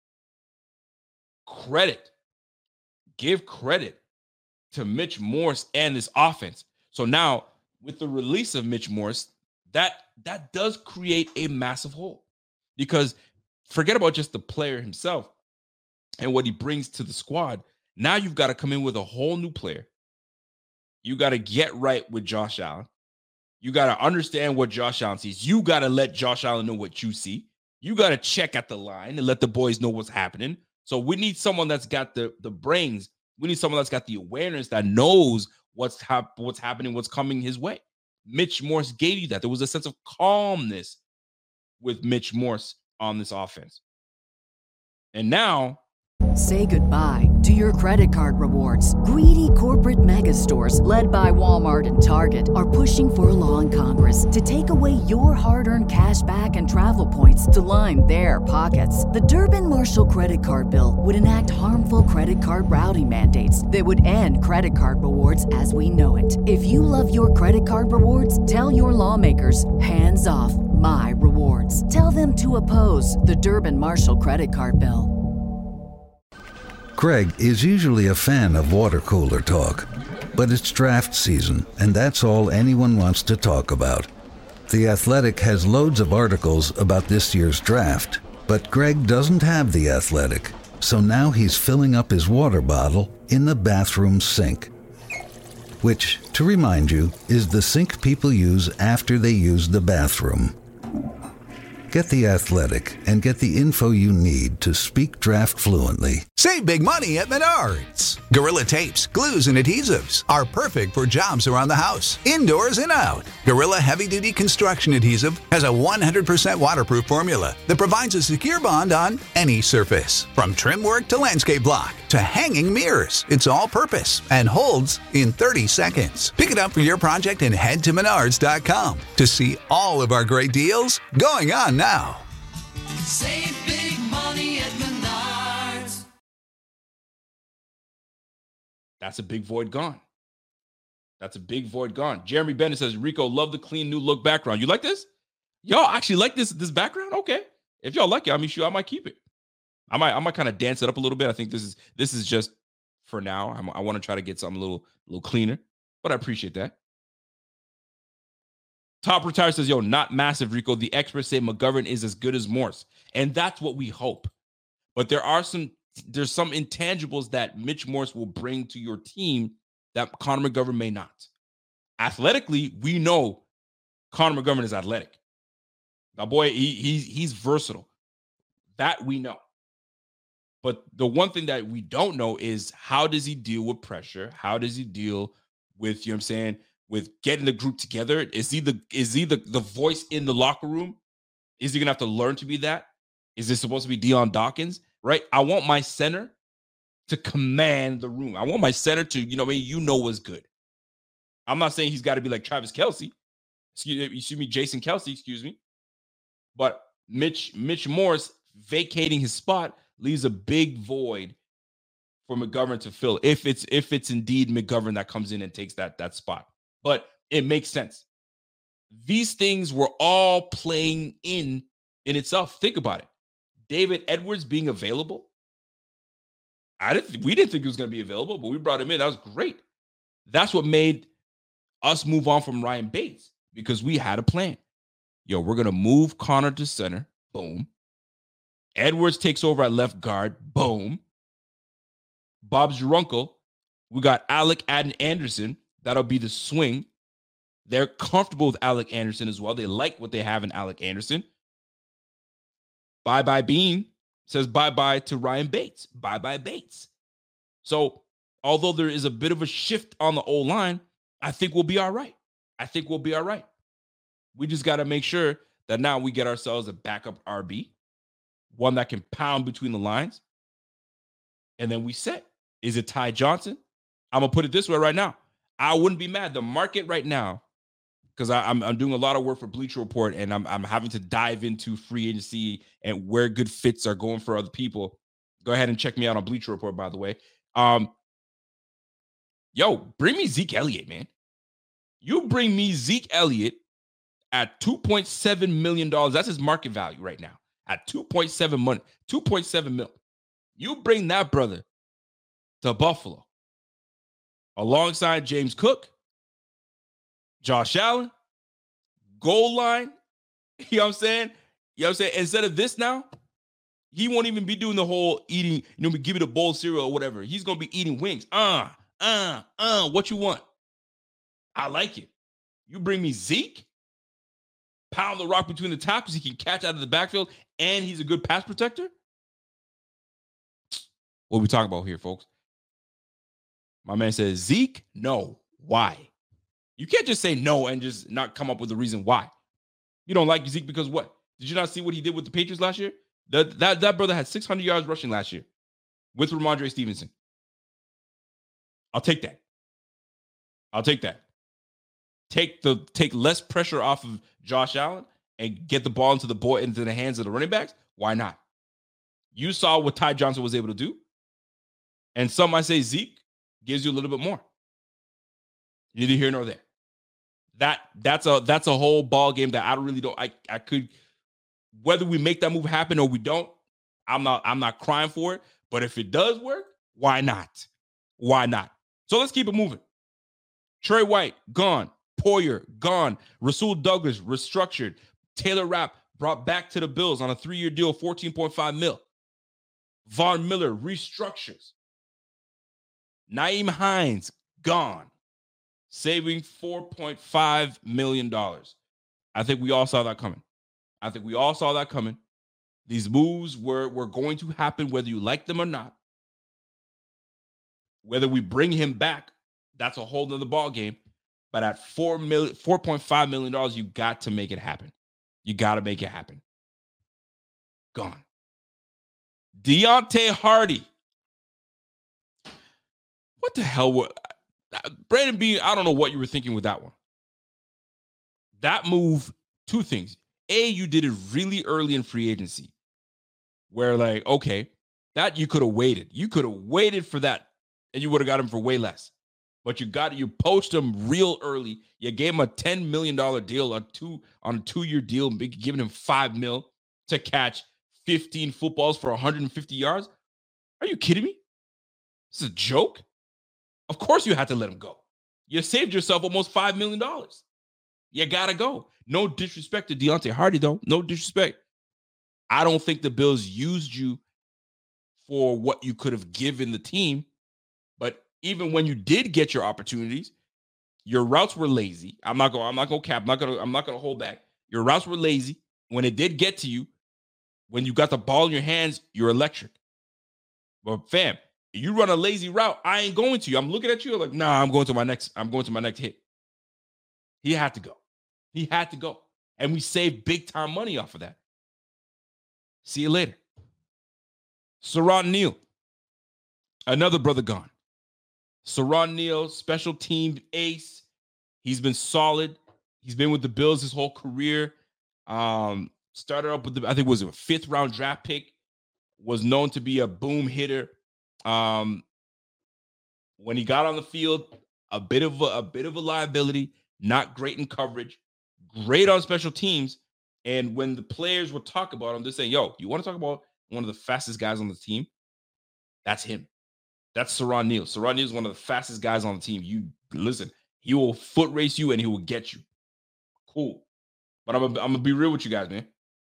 Credit. Give credit to Mitch Morse and this offense. So now, with the release of Mitch Morse, that, that does create a massive hole. Because forget about just the player himself and what he brings to the squad. Now you've got to come in with a whole new player. You got to get right with Josh Allen. You got to understand what Josh Allen sees. You got to let Josh Allen know what you see. You got to check at the line and let the boys know what's happening. So we need someone that's got the, the brains. We need someone that's got the awareness, that knows what's, hap- what's happening, what's coming his way. Mitch Morse gave you that. There was a sense of calmness with Mitch Morse on this offense. And now Say goodbye to your credit card rewards. Greedy corporate mega stores, led by Walmart and Target, are pushing for a law in Congress to take away your hard-earned cash back and travel points to line their pockets. The Durbin-Marshall credit card bill would enact harmful credit card routing mandates that would end credit card rewards as we know it. If you love your credit card rewards, tell your lawmakers, hands off my rewards. Tell them to oppose the Durbin-Marshall credit card bill. Greg is usually a fan of water cooler talk, but it's draft season, and that's all anyone wants to talk about. The Athletic has loads of articles about this year's draft, but Greg doesn't have The Athletic, so now he's filling up his water bottle in the bathroom sink, which, to remind you, is the sink people use after they use the bathroom. Get The Athletic and get the info you need to speak draft fluently. Save big money at Menards. Gorilla tapes, glues, and adhesives are perfect for jobs around the house, indoors and out. Gorilla Heavy Duty Construction Adhesive has a one hundred percent waterproof formula that provides a secure bond on any surface. From trim work to landscape block to hanging mirrors, it's all purpose and holds in thirty seconds. Pick it up for your project and head to menards dot com to see all of our great deals going on now. Save big money at Menards. That's a big void gone. That's a big void gone. Jeremy Bennett says, Rico, love the clean new look background. You like this? Y'all actually like this this background? Okay. If y'all like it, I mean, sure, I might keep it. I might I might kind of dance it up a little bit. I think this is this is just for now. I'm, I want to try to get something a little, little cleaner, but I appreciate that. Top Retire says, yo, not massive, Rico. The experts say McGovern is as good as Morse. And that's what we hope. But there are some, there's some intangibles that Mitch Morse will bring to your team that Connor McGovern may not. Athletically, we know Connor McGovern is athletic. Now, boy, he, he, he's versatile. That we know. But the one thing that we don't know is how does he deal with pressure? How does he deal with, you know what I'm saying, with getting the group together? Is he the is he the, the voice in the locker room? Is he gonna have to learn to be that? Is this supposed to be Dion Dawkins? Right? I want my center to command the room. I want my center to, you know what I mean, you know what's good. I'm not saying he's got to be like Travis Kelce. Excuse, excuse me, Jason Kelce, excuse me. But Mitch, Mitch Morse vacating his spot leaves a big void for McGovern to fill. If it's if it's indeed McGovern that comes in and takes that, that spot. But it makes sense. These things were all playing in in itself. Think about it. David Edwards being available. I didn't. We didn't think he was going to be available, but we brought him in. That was great. That's what made us move on from Ryan Bates, because we had a plan. Yo, we're going to move Connor to center. Boom. Edwards takes over at left guard. Boom. Bob's your uncle. We got Alec Adden Anderson. That'll be the swing. They're comfortable with Alec Anderson as well. They like what they have in Alec Anderson. Bye-bye Bean says bye-bye to Ryan Bates. Bye-bye Bates. So, although there is a bit of a shift on the O-line, I think we'll be all right. I think we'll be all right. We just got to make sure that now we get ourselves a backup R B, one that can pound between the lines, and then we set. Is it Ty Johnson? I'm going to put it this way right now. I wouldn't be mad. The market right now, because I'm I'm doing a lot of work for Bleacher Report, and I'm I'm having to dive into free agency and where good fits are going for other people. Go ahead and check me out on Bleacher Report, by the way. Um, yo, bring me Zeke Elliott, man. You bring me Zeke Elliott at two point seven million dollars. That's his market value right now. At two point seven money, two point seven mil. You bring that brother to Buffalo alongside James Cook, Josh Allen, goal line. You know what I'm saying? You know what I'm saying? Instead of this now, he won't even be doing the whole eating, you know, give it a bowl of cereal or whatever. He's going to be eating wings. Uh, uh, uh, what you want? I like it. You bring me Zeke, pound the rock between the tackles. He can catch out of the backfield, and he's a good pass protector. What are we talking about here, folks? My man says, Zeke, no. Why? You can't just say no and just not come up with a reason why. You don't like Zeke because what? Did you not see what he did with the Patriots last year? That that, that brother had six hundred yards rushing last year. with Ramondre Stevenson. I'll take that. I'll take that. Take the take less pressure off of Josh Allen and get the ball into the boy into the hands of the running backs. Why not? You saw what Ty Johnson was able to do. And some might say Zeke gives you a little bit more. Neither here nor there. That that's a that's a whole ball game that I really don't. I I could whether we make that move happen or we don't. I'm not I'm not crying for it. But if it does work, why not? Why not? So let's keep it moving. Trey White gone. Poyer gone. Rasul Douglas restructured. Taylor Rapp brought back to the Bills on a three-year deal, fourteen point five mil. Von Miller restructures. Nyheim Hines gone, saving four point five million dollars. I think we all saw that coming. I think we all saw that coming. These moves were, were going to happen whether you like them or not. Whether we bring him back, that's a whole nother ball game. But at four million, four point five million dollars, you got to make it happen. You got to make it happen. Gone. Deontay Hardy. What the hell? Were, Brandon Beane, I don't know what you were thinking with that one. That move, two things. A, you did it really early in free agency. Where like, okay, that you could have waited. You could have waited for that and you would have got him for way less. But you got you poached him real early. You gave him a ten million dollars deal, a two on a two-year deal, giving him five mil to catch fifteen footballs for one hundred fifty yards. Are you kidding me? This is a joke. Of course you had to let him go. You saved yourself almost five million dollars. You gotta go. No disrespect to Deontay Hardy, though. No disrespect. I don't think the Bills used you for what you could have given the team. But even when you did get your opportunities, your routes were lazy. I'm not going. I'm not going to cap. I'm not going to. I'm not going to hold back. Your routes were lazy. When it did get to you, when you got the ball in your hands, you're electric. But fam, you run a lazy route, I ain't going to you. I'm looking at you like, nah, I'm going to my next. I'm going to my next hit. He had to go. He had to go, and we saved big time money off of that. See you later. Saron Neal, another brother gone. Saron Neal, special team ace. He's been solid. He's been with the Bills his whole career. Um, started up with the, I think it was a fifth round draft pick. Was known to be a boom hitter. Um, when he got on the field, a bit of a, a bit of a liability. Not great in coverage. Great on special teams. And when the players would talk about him, they're saying, "Yo, you want to talk about one of the fastest guys on the team? That's him. That's Saron Neal. Saron Neal is one of the fastest guys on the team. You listen, he will foot race you and he will get you. Cool. But I'm gonna, I'm gonna be real with you guys, man.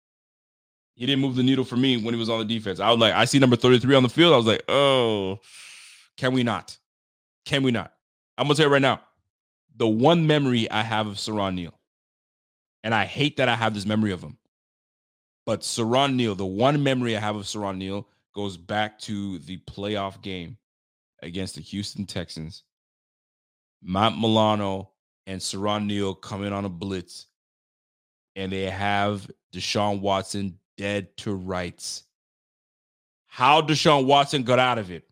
He didn't move the needle for me when he was on the defense. I was like, I see number thirty-three on the field. I was like, oh, can we not? Can we not? I'm gonna tell you right now, the one memory I have of Saron Neal, and I hate that I have this memory of him, but Saron Neal, the one memory I have of Saron Neal goes back to the playoff game against the Houston Texans. Matt Milano and Saron Neal come in on a blitz, and they have Deshaun Watson dead to rights. How Deshaun Watson got out of it,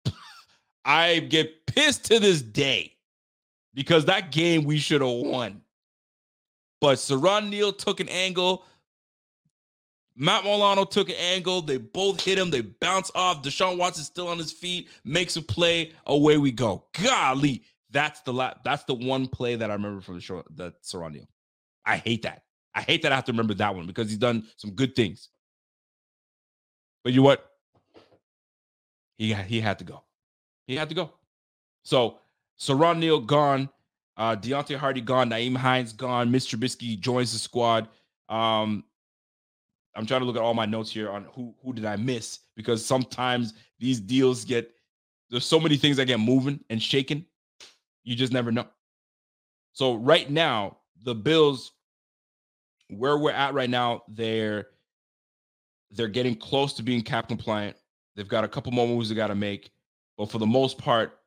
I get pissed to this day because that game we should have won. But Saron Neal took an angle. Matt Milano took an angle. They both hit him. They bounce off. Deshaun Watson's still on his feet, makes a play. Away we go. Golly, that's the la- that's the one play that I remember from the show. That Saron Neal. I hate that. I hate that I have to remember that one because he's done some good things. But you know what? He he had to go. He had to go. So Saron Neal gone. Uh, Deontay Hardy gone. Nyheim Hines gone. Mitch Trubisky joins the squad. Um, I'm trying to look at all my notes here on who who did I miss, because sometimes these deals get, there's so many things that get moving and shaking. You just never know. So right now, the Bills, where we're at right now, they're they're getting close to being cap compliant. They've got a couple more moves they got to make, but for the most part,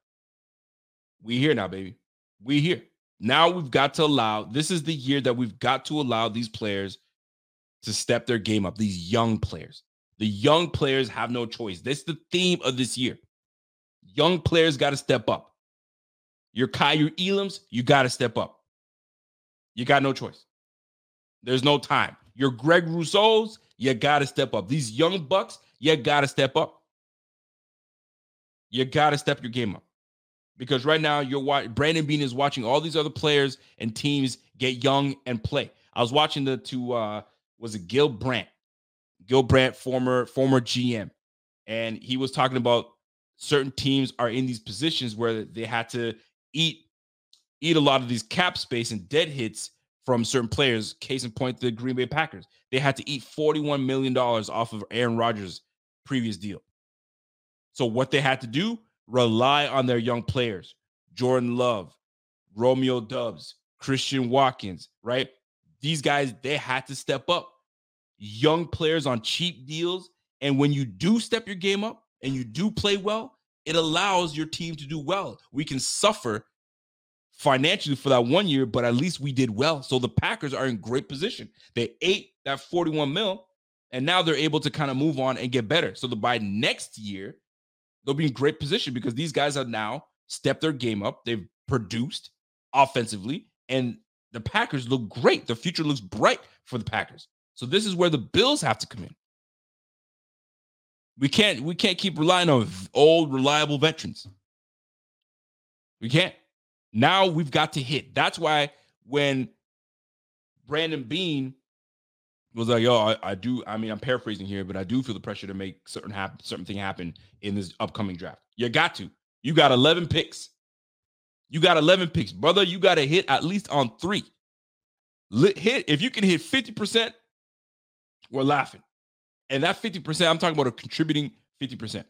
we here now, baby. We here now. We've got to allow. This is the year that we've got to allow these players to step their game up. These young players, The young players have no choice. That's the theme of this year. Young players got to step up. Your Kaiir Elams, you got to step up. You got no choice. There's no time. Your Greg Rousseaus, you got to step up. These young bucks, you got to step up. You got to step your game up. Because right now, you're watching, Brandon Beane is watching all these other players and teams get young and play. I was watching the two, uh, was it Gil Brandt? Gil Brandt, former, former G M. And he was talking about certain teams are in these positions where they had to eat, eat a lot of these cap space and dead hits from certain players. Case in point, the Green Bay Packers. They had to eat forty-one million dollars off of Aaron Rodgers' previous deal. So what they had to do, rely on their young players. Jordan Love, Romeo Doubs, Christian Watkins, right? These guys, they had to step up. Young players on cheap deals. And when you do step your game up and you do play well, it allows your team to do well. We can suffer financially for that one year, but at least we did well. So the Packers are in great position. They ate that forty-one mil, and now they're able to kind of move on and get better. So the, by next year, they'll be in great position because these guys have now stepped their game up. They've produced offensively, and the Packers look great. The future looks bright for the Packers. So this is where the Bills have to come in. We can't, we can't keep relying on old, reliable veterans. We can't. Now we've got to hit. That's why when Brandon Beane was like, yo, I, I do, I mean, I'm paraphrasing here, but I do feel the pressure to make certain happen, certain thing happen in this upcoming draft. You got to. You got eleven picks. You got eleven picks. Brother, you got to hit at least on three. Hit, if you can hit fifty percent, we're laughing. And that fifty percent, I'm talking about a contributing fifty percent.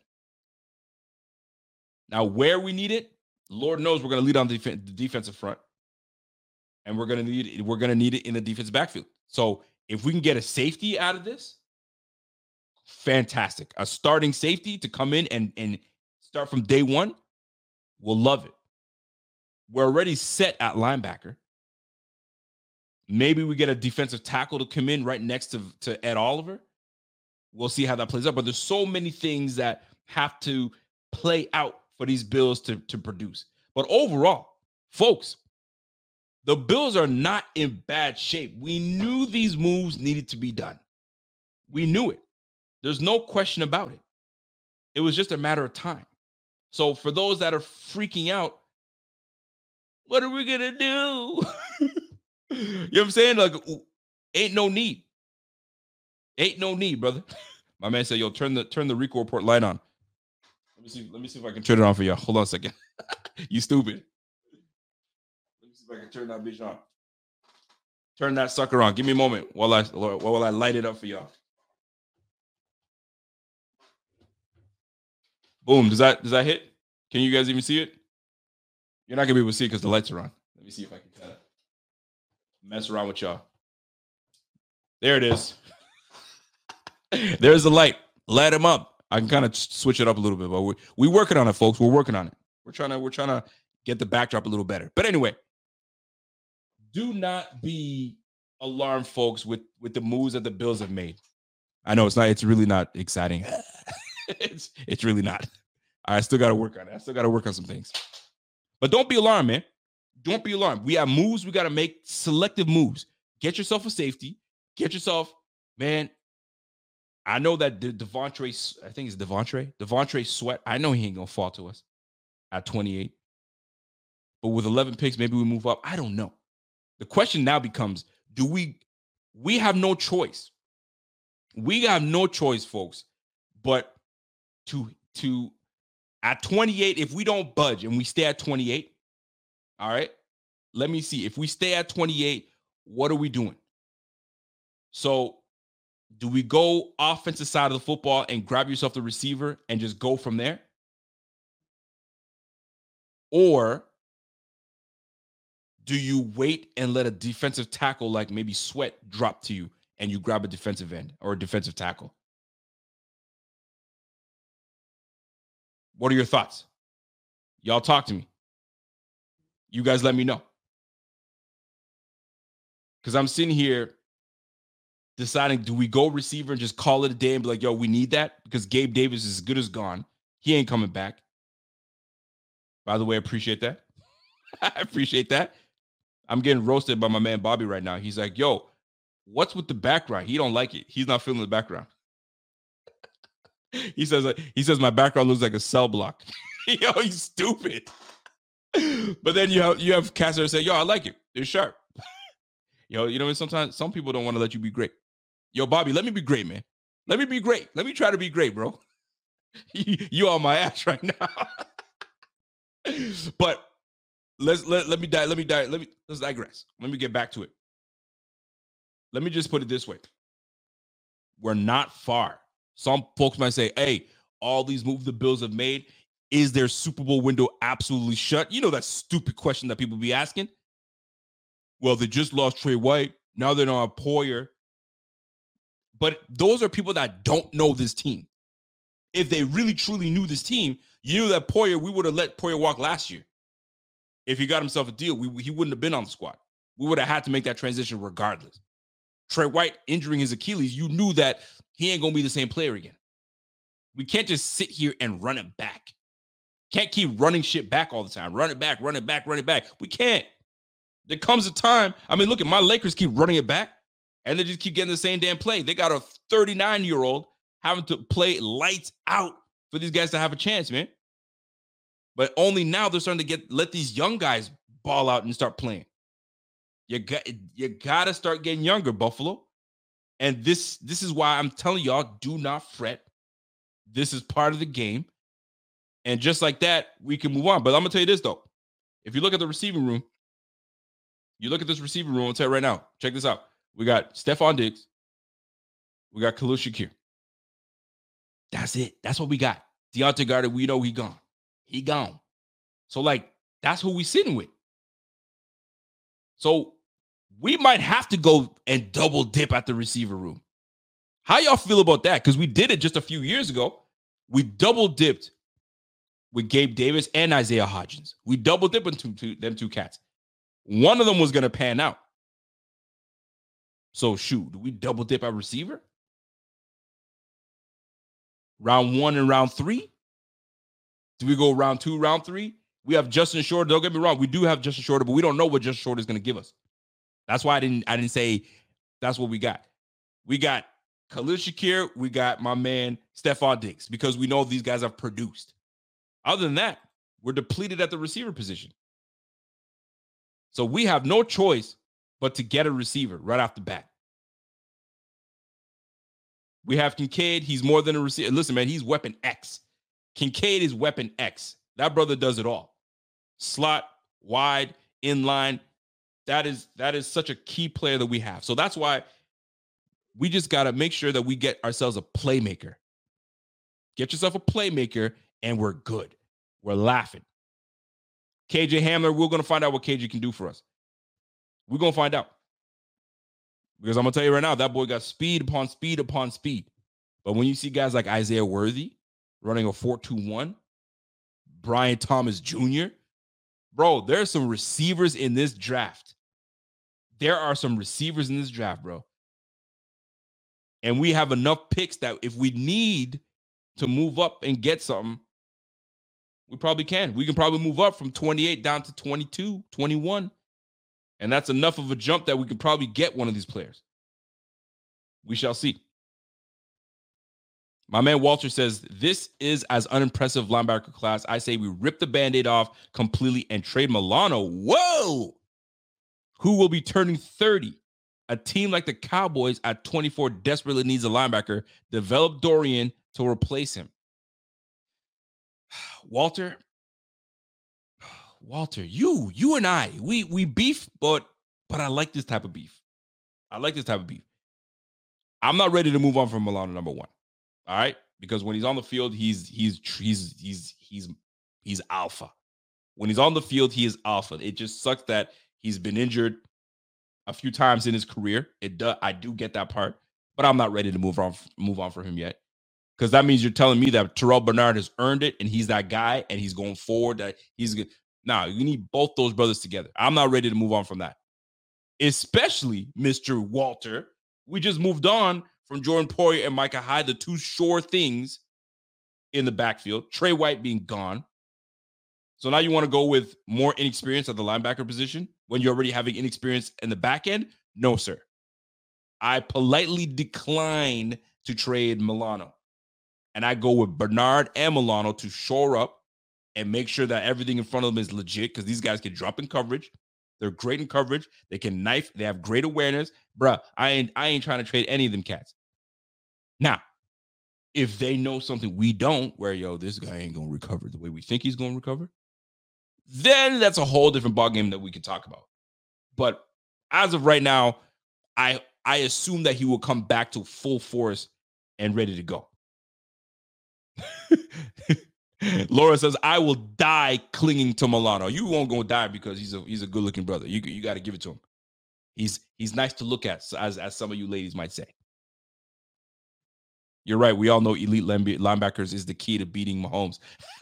Now, where we need it, Lord knows we're going to lead on the, def- the defensive front. And we're going to need it, we're going to need it in the defensive backfield. So if we can get a safety out of this, fantastic. A starting safety to come in and, and start from day one, we'll love it. We're already set at linebacker. Maybe we get a defensive tackle to come in right next to, to Ed Oliver. We'll see how that plays out. But there's so many things that have to play out for these Bills to, to produce. But overall, folks, the Bills are not in bad shape. We knew these moves needed to be done. We knew it. There's no question about it. It was just a matter of time. So for those that are freaking out, what are we going to do? You know what I'm saying? Like, ain't no need. Ain't no need, brother. My man said, yo, turn the turn the Rico Report light on. Let me see, let me see if I can turn it on for you. Hold on a second. You stupid. Let me see if I can turn that bitch on. Turn that sucker on. Give me a moment while I while I light it up for y'all. Boom. Does that does that hit? Can you guys even see it? You're not gonna be able to see it because the lights are on. Let me see if I can kind of mess around with y'all. There it is. There's the light. Light them up. I can kind of switch it up a little bit, but we're we working on it, folks. We're working on it. We're trying to we're trying to get the backdrop a little better. But anyway, do not be alarmed, folks, with with the moves that the Bills have made. I know it's not. It's really not exciting. it's it's really not. I still got to work on it. I still got to work on some things. But don't be alarmed, man. Don't be alarmed. We have moves. We got to make selective moves. Get yourself a safety. Get yourself, man. I know that De- Devontae, I think it's Devontae, Devontae Sweat. I know he ain't going to fall to us at twenty-eight. But with eleven picks, maybe we move up. I don't know. The question now becomes, do we, we have no choice. We have no choice, folks, but to, to, at twenty-eight, if we don't budge and we stay at twenty-eight, all right, let me see. If we stay at twenty-eight, what are we doing? So, do we go offensive side of the football and grab yourself the receiver and just go from there? Or do you wait and let a defensive tackle like maybe Sweat drop to you and you grab a defensive end or a defensive tackle? What are your thoughts? Y'all talk to me. You guys let me know. Because I'm sitting here deciding, do we go receiver and just call it a day and be like, yo, we need that? Because Gabe Davis is as good as gone. He ain't coming back. By the way, I appreciate that. I appreciate that. I'm getting roasted by my man Bobby right now. He's like, yo, what's with the background? He don't like it. He's not feeling the background. He says, uh, he says my background looks like a cell block. Yo, he's stupid. But then you have you have cats that say, yo, I like it. It's sharp. Yo, you know, sometimes some people don't want to let you be great. Yo, Bobby, let me be great, man. Let me be great. Let me try to be great, bro. You on my ass right now. But let's let, let me die. Let me die. Let me let's digress. Let me get back to it. Let me just put it this way. We're not far. Some folks might say, hey, all these moves the Bills have made, is their Super Bowl window absolutely shut? You know that stupid question that people be asking. Well, they just lost Trey White. Now they're on Poyer. But those are people that don't know this team. If they really, truly knew this team, you knew that Poyer, we would have let Poyer walk last year. If he got himself a deal, we, he wouldn't have been on the squad. We would have had to make that transition regardless. Trey White injuring his Achilles, you knew that he ain't going to be the same player again. We can't just sit here and run it back. Can't keep running shit back all the time. Run it back, run it back, run it back. We can't. There comes a time, I mean, look at my Lakers keep running it back, and they just keep getting the same damn play. They got a thirty-nine-year-old having to play lights out for these guys to have a chance, man. But only now they're starting to get let these young guys ball out and start playing. You got you got to start getting younger, Buffalo. And this this is why I'm telling y'all, do not fret. This is part of the game. And just like that, we can move on. But I'm going to tell you this, though. If you look at the receiving room, you look at this receiving room, I'll tell you right now. Check this out. We got Stephon Diggs. We got Khalil Shakir. That's it. That's what we got. Deontay Carter, we know he gone. He gone. So, like, that's who we sitting with. So, we might have to go and double dip at the receiver room. How y'all feel about that? Because we did it just a few years ago. We double dipped with Gabe Davis and Isaiah Hodgins. We double dipped into two, them two cats. One of them was going to pan out. So, shoot, do we double dip at receiver? Round one and round three? Do we go round two, round three? We have Justin Shorter. Don't get me wrong. We do have Justin Shorter, but we don't know what Justin Shorter is going to give us. That's why I didn't I didn't say that's what we got. We got Khalil Shakir. We got my man Stephon Diggs because we know these guys have produced. Other than that, we're depleted at the receiver position. So we have no choice but to get a receiver right off the bat. We have Kincaid. He's more than a receiver. Listen, man, he's weapon X. Kincaid is weapon X. That brother does it all. Slot, wide, inline. That is, that is such a key player that we have. So that's why we just got to make sure that we get ourselves a playmaker. Get yourself a playmaker, and we're good. We're laughing. K J Hamler, we're going to find out what K J can do for us. We're going to find out. Because I'm going to tell you right now, that boy got speed upon speed upon speed. But when you see guys like Isaiah Worthy running a four two one, Brian Thomas Junior, bro, there are some receivers in this draft. There are some receivers in this draft, bro. And we have enough picks that if we need to move up and get something, we probably can. We can probably move up from twenty-eight down to twenty-two, twenty-one. And that's enough of a jump that we could probably get one of these players. We shall see. My man Walter says, this is as unimpressive linebacker class. I say we rip the Band-Aid off completely and trade Milano. Whoa! Who will be turning thirty? A team like the Cowboys at twenty-four desperately needs a linebacker. Develop Dorian to replace him. Walter, Walter, you, you and I, we we beef, but but I like this type of beef. I like this type of beef. I'm not ready to move on from Milano, number one. All right, because when he's on the field, he's he's he's he's he's he's alpha. When he's on the field, he is alpha. It just sucks that he's been injured a few times in his career. It does. I do get that part, but I'm not ready to move on move on for him yet. Because that means you're telling me that Terrell Bernard has earned it and he's that guy and he's going forward. That he's good. Now, you need both those brothers together. I'm not ready to move on from that. Especially Mister Walter We just moved on from Jordan Poyer and Micah Hyde, the two sure things in the backfield. Trey White being gone. So now you want to go with more inexperience at the linebacker position when you're already having inexperience in the back end? No, sir. I politely decline to trade Milano. And I go with Bernard and Milano to shore up and make sure that everything in front of them is legit, because these guys can drop in coverage. They're great in coverage. They can knife. They have great awareness. Bruh, I ain't, I ain't trying to trade any of them cats. Now, if they know something we don't, where, yo, this guy ain't going to recover the way we think he's going to recover, then that's a whole different ballgame that we can talk about. But as of right now, I I assume that he will come back to full force and ready to go. Laura says, I will die clinging to Milano. You won't go die because he's a he's a good-looking brother. You, you got to give it to him. He's he's nice to look at, as, as some of you ladies might say. You're right. We all know elite linebackers is the key to beating Mahomes.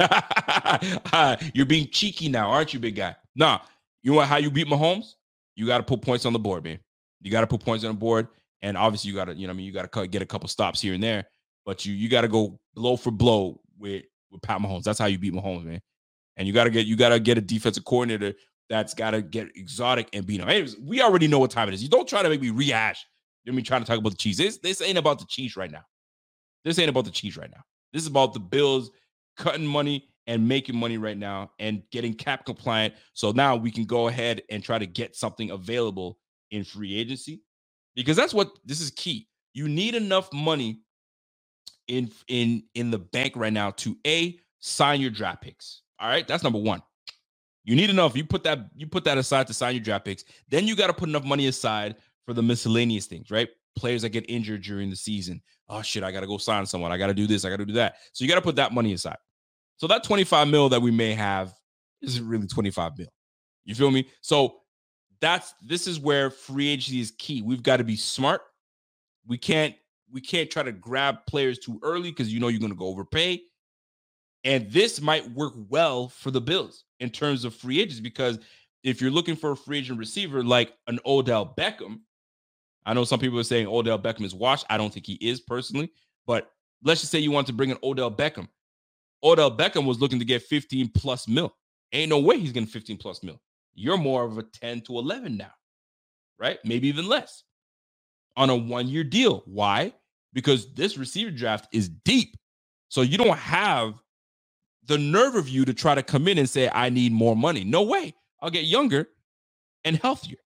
You're being cheeky now, aren't you, big guy? Nah, you know how you beat Mahomes? You got to put points on the board, man. You got to put points on the board, and obviously you got to, you know, I mean, you got to get a couple stops here and there, but you you got to go blow for blow with with Pat Mahomes. That's how you beat Mahomes, man. And you got to get you got to get a defensive coordinator that's got to get exotic and beat him. Anyways, we already know what time it is. You don't try to make me rehash. You know me trying to talk about the Chiefs. This this ain't about the Chiefs right now. This ain't about the Chiefs right now. This is about the Bills cutting money and making money right now and getting cap compliant. So now we can go ahead and try to get something available in free agency, because that's what this is key. You need enough money in in in the bank right now to a sign your draft picks. All right, that's number one. You need enough. You put that you put that aside to sign your draft picks. Then you got to put enough money aside for the miscellaneous things, right? Players that get injured during the season. Oh shit, I got to go sign someone. I got to do this. I got to do that. So you got to put that money aside. So that twenty-five mil that we may have isn't really twenty-five mil. You feel me? So that's this is where free agency is key. We've got to be smart. We can't we can't try to grab players too early because you know you're going to go overpay. And this might work well for the Bills in terms of free agents, because if you're looking for a free agent receiver like an Odell Beckham, I know some people are saying Odell Beckham is washed. I don't think he is personally, but let's just say you want to bring in Odell Beckham. Odell Beckham was looking to get fifteen plus mil. Ain't no way he's getting fifteen plus mil. You're more of a ten to eleven now, right? Maybe even less on a one-year deal. Why? Because this receiver draft is deep. So you don't have the nerve of you to try to come in and say, I need more money. No way. I'll get younger and healthier.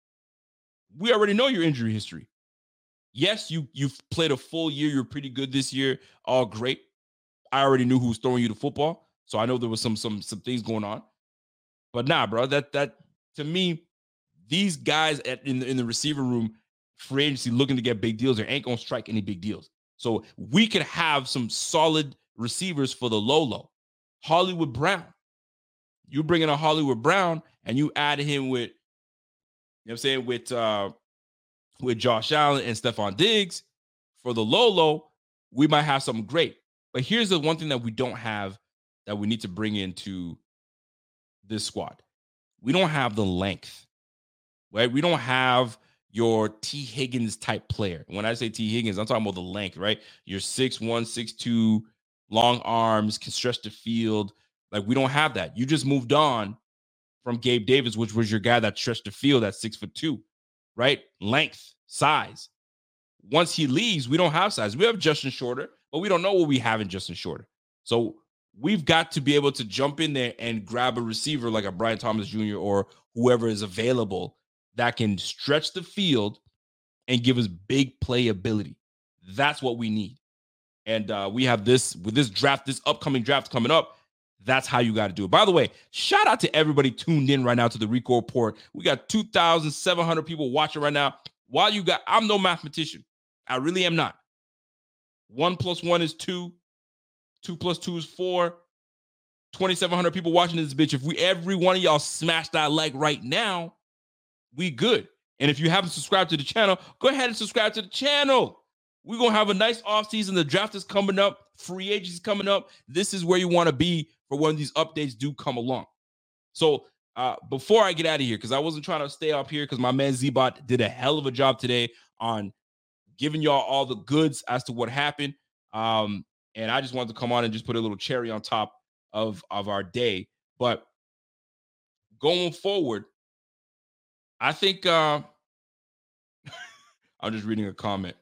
We already know your injury history. Yes, you, you've played a full year. You're pretty good this year. All great. I already knew who was throwing you the football. So I know there was some some some things going on. But nah, bro, that that to me, these guys at, in, the, in the receiver room, free agency looking to get big deals, they ain't going to strike any big deals. So we could have some solid receivers for the low low. Hollywood Brown. You bring in a Hollywood Brown and you add him with, you know what I'm saying, with uh, with Josh Allen and Stephon Diggs for the low low, we might have something great. But here's the one thing that we don't have that we need to bring into this squad. We don't have the length, right? We don't have your T. Higgins type player. When I say T. Higgins, I'm talking about the length, right? You're six one, six two, long arms, can stretch the field. Like, we don't have that. You just moved on from Gabe Davis, which was your guy that stretched the field at six foot two, right? Length, size. Once he leaves, we don't have size. We have Justin Shorter, but we don't know what we have in Justin Shorter. So we've got to be able to jump in there and grab a receiver like a Brian Thomas Junior or whoever is available that can stretch the field and give us big playability. That's what we need. And uh, we have this with this draft, this upcoming draft coming up. That's how you got to do it. By the way, shout out to everybody tuned in right now to the Rico Report. We got two thousand seven hundred people watching right now. While you got, I'm no mathematician. I really am not. One plus one is two. Two plus two is four. twenty-seven hundred people watching this bitch. If we, every one of y'all smash that like right now, we good. And if you haven't subscribed to the channel, go ahead and subscribe to the channel. We're going to have a nice offseason. The draft is coming up. Free agency is coming up. This is where you want to be for when these updates do come along. So uh, before I get out of here, because I wasn't trying to stay up here because my man Z-Bot did a hell of a job today on giving y'all all the goods as to what happened. Um, and I just wanted to come on and just put a little cherry on top of, of our day. But going forward, I think uh, I'm just reading a comment.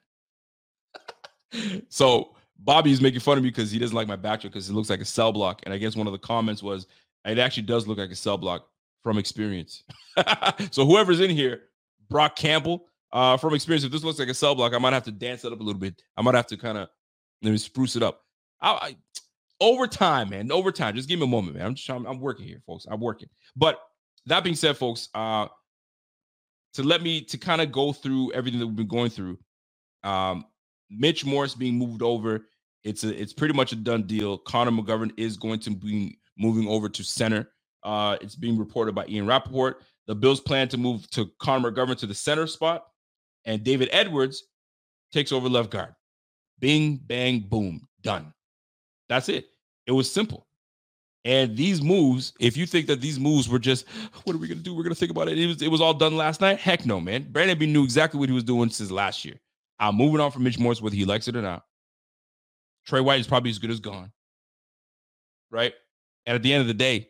So Bobby is making fun of me because he doesn't like my backdrop because it looks like a cell block. And I guess one of the comments was, it actually does look like a cell block from experience. So whoever's in here, Brock Campbell, uh, from experience, if this looks like a cell block, I might have to dance it up a little bit. I might have to kind of maybe spruce it up. I, I, over time, man, over time. Just give me a moment, man. I'm just trying, I'm working here, folks. I'm working. But that being said, folks, uh, to let me to kind of go through everything that we've been going through. Um, Mitch Morse being moved over. It's a, it's pretty much a done deal. Connor McGovern is going to be moving over to center. Uh, it's being reported by Ian Rappaport. The Bills plan to move to Connor McGovern to the center spot, and David Edwards takes over left guard. Bing, bang, boom, done. That's it. It was simple. And these moves, if you think that these moves were just, what are we going to do? We're going to think about it. It was, it was all done last night. Heck no, man. Brandon Beane knew exactly what he was doing since last year. I'm moving on from Mitch Morse, whether he likes it or not. Trey White is probably as good as gone. Right? And at the end of the day,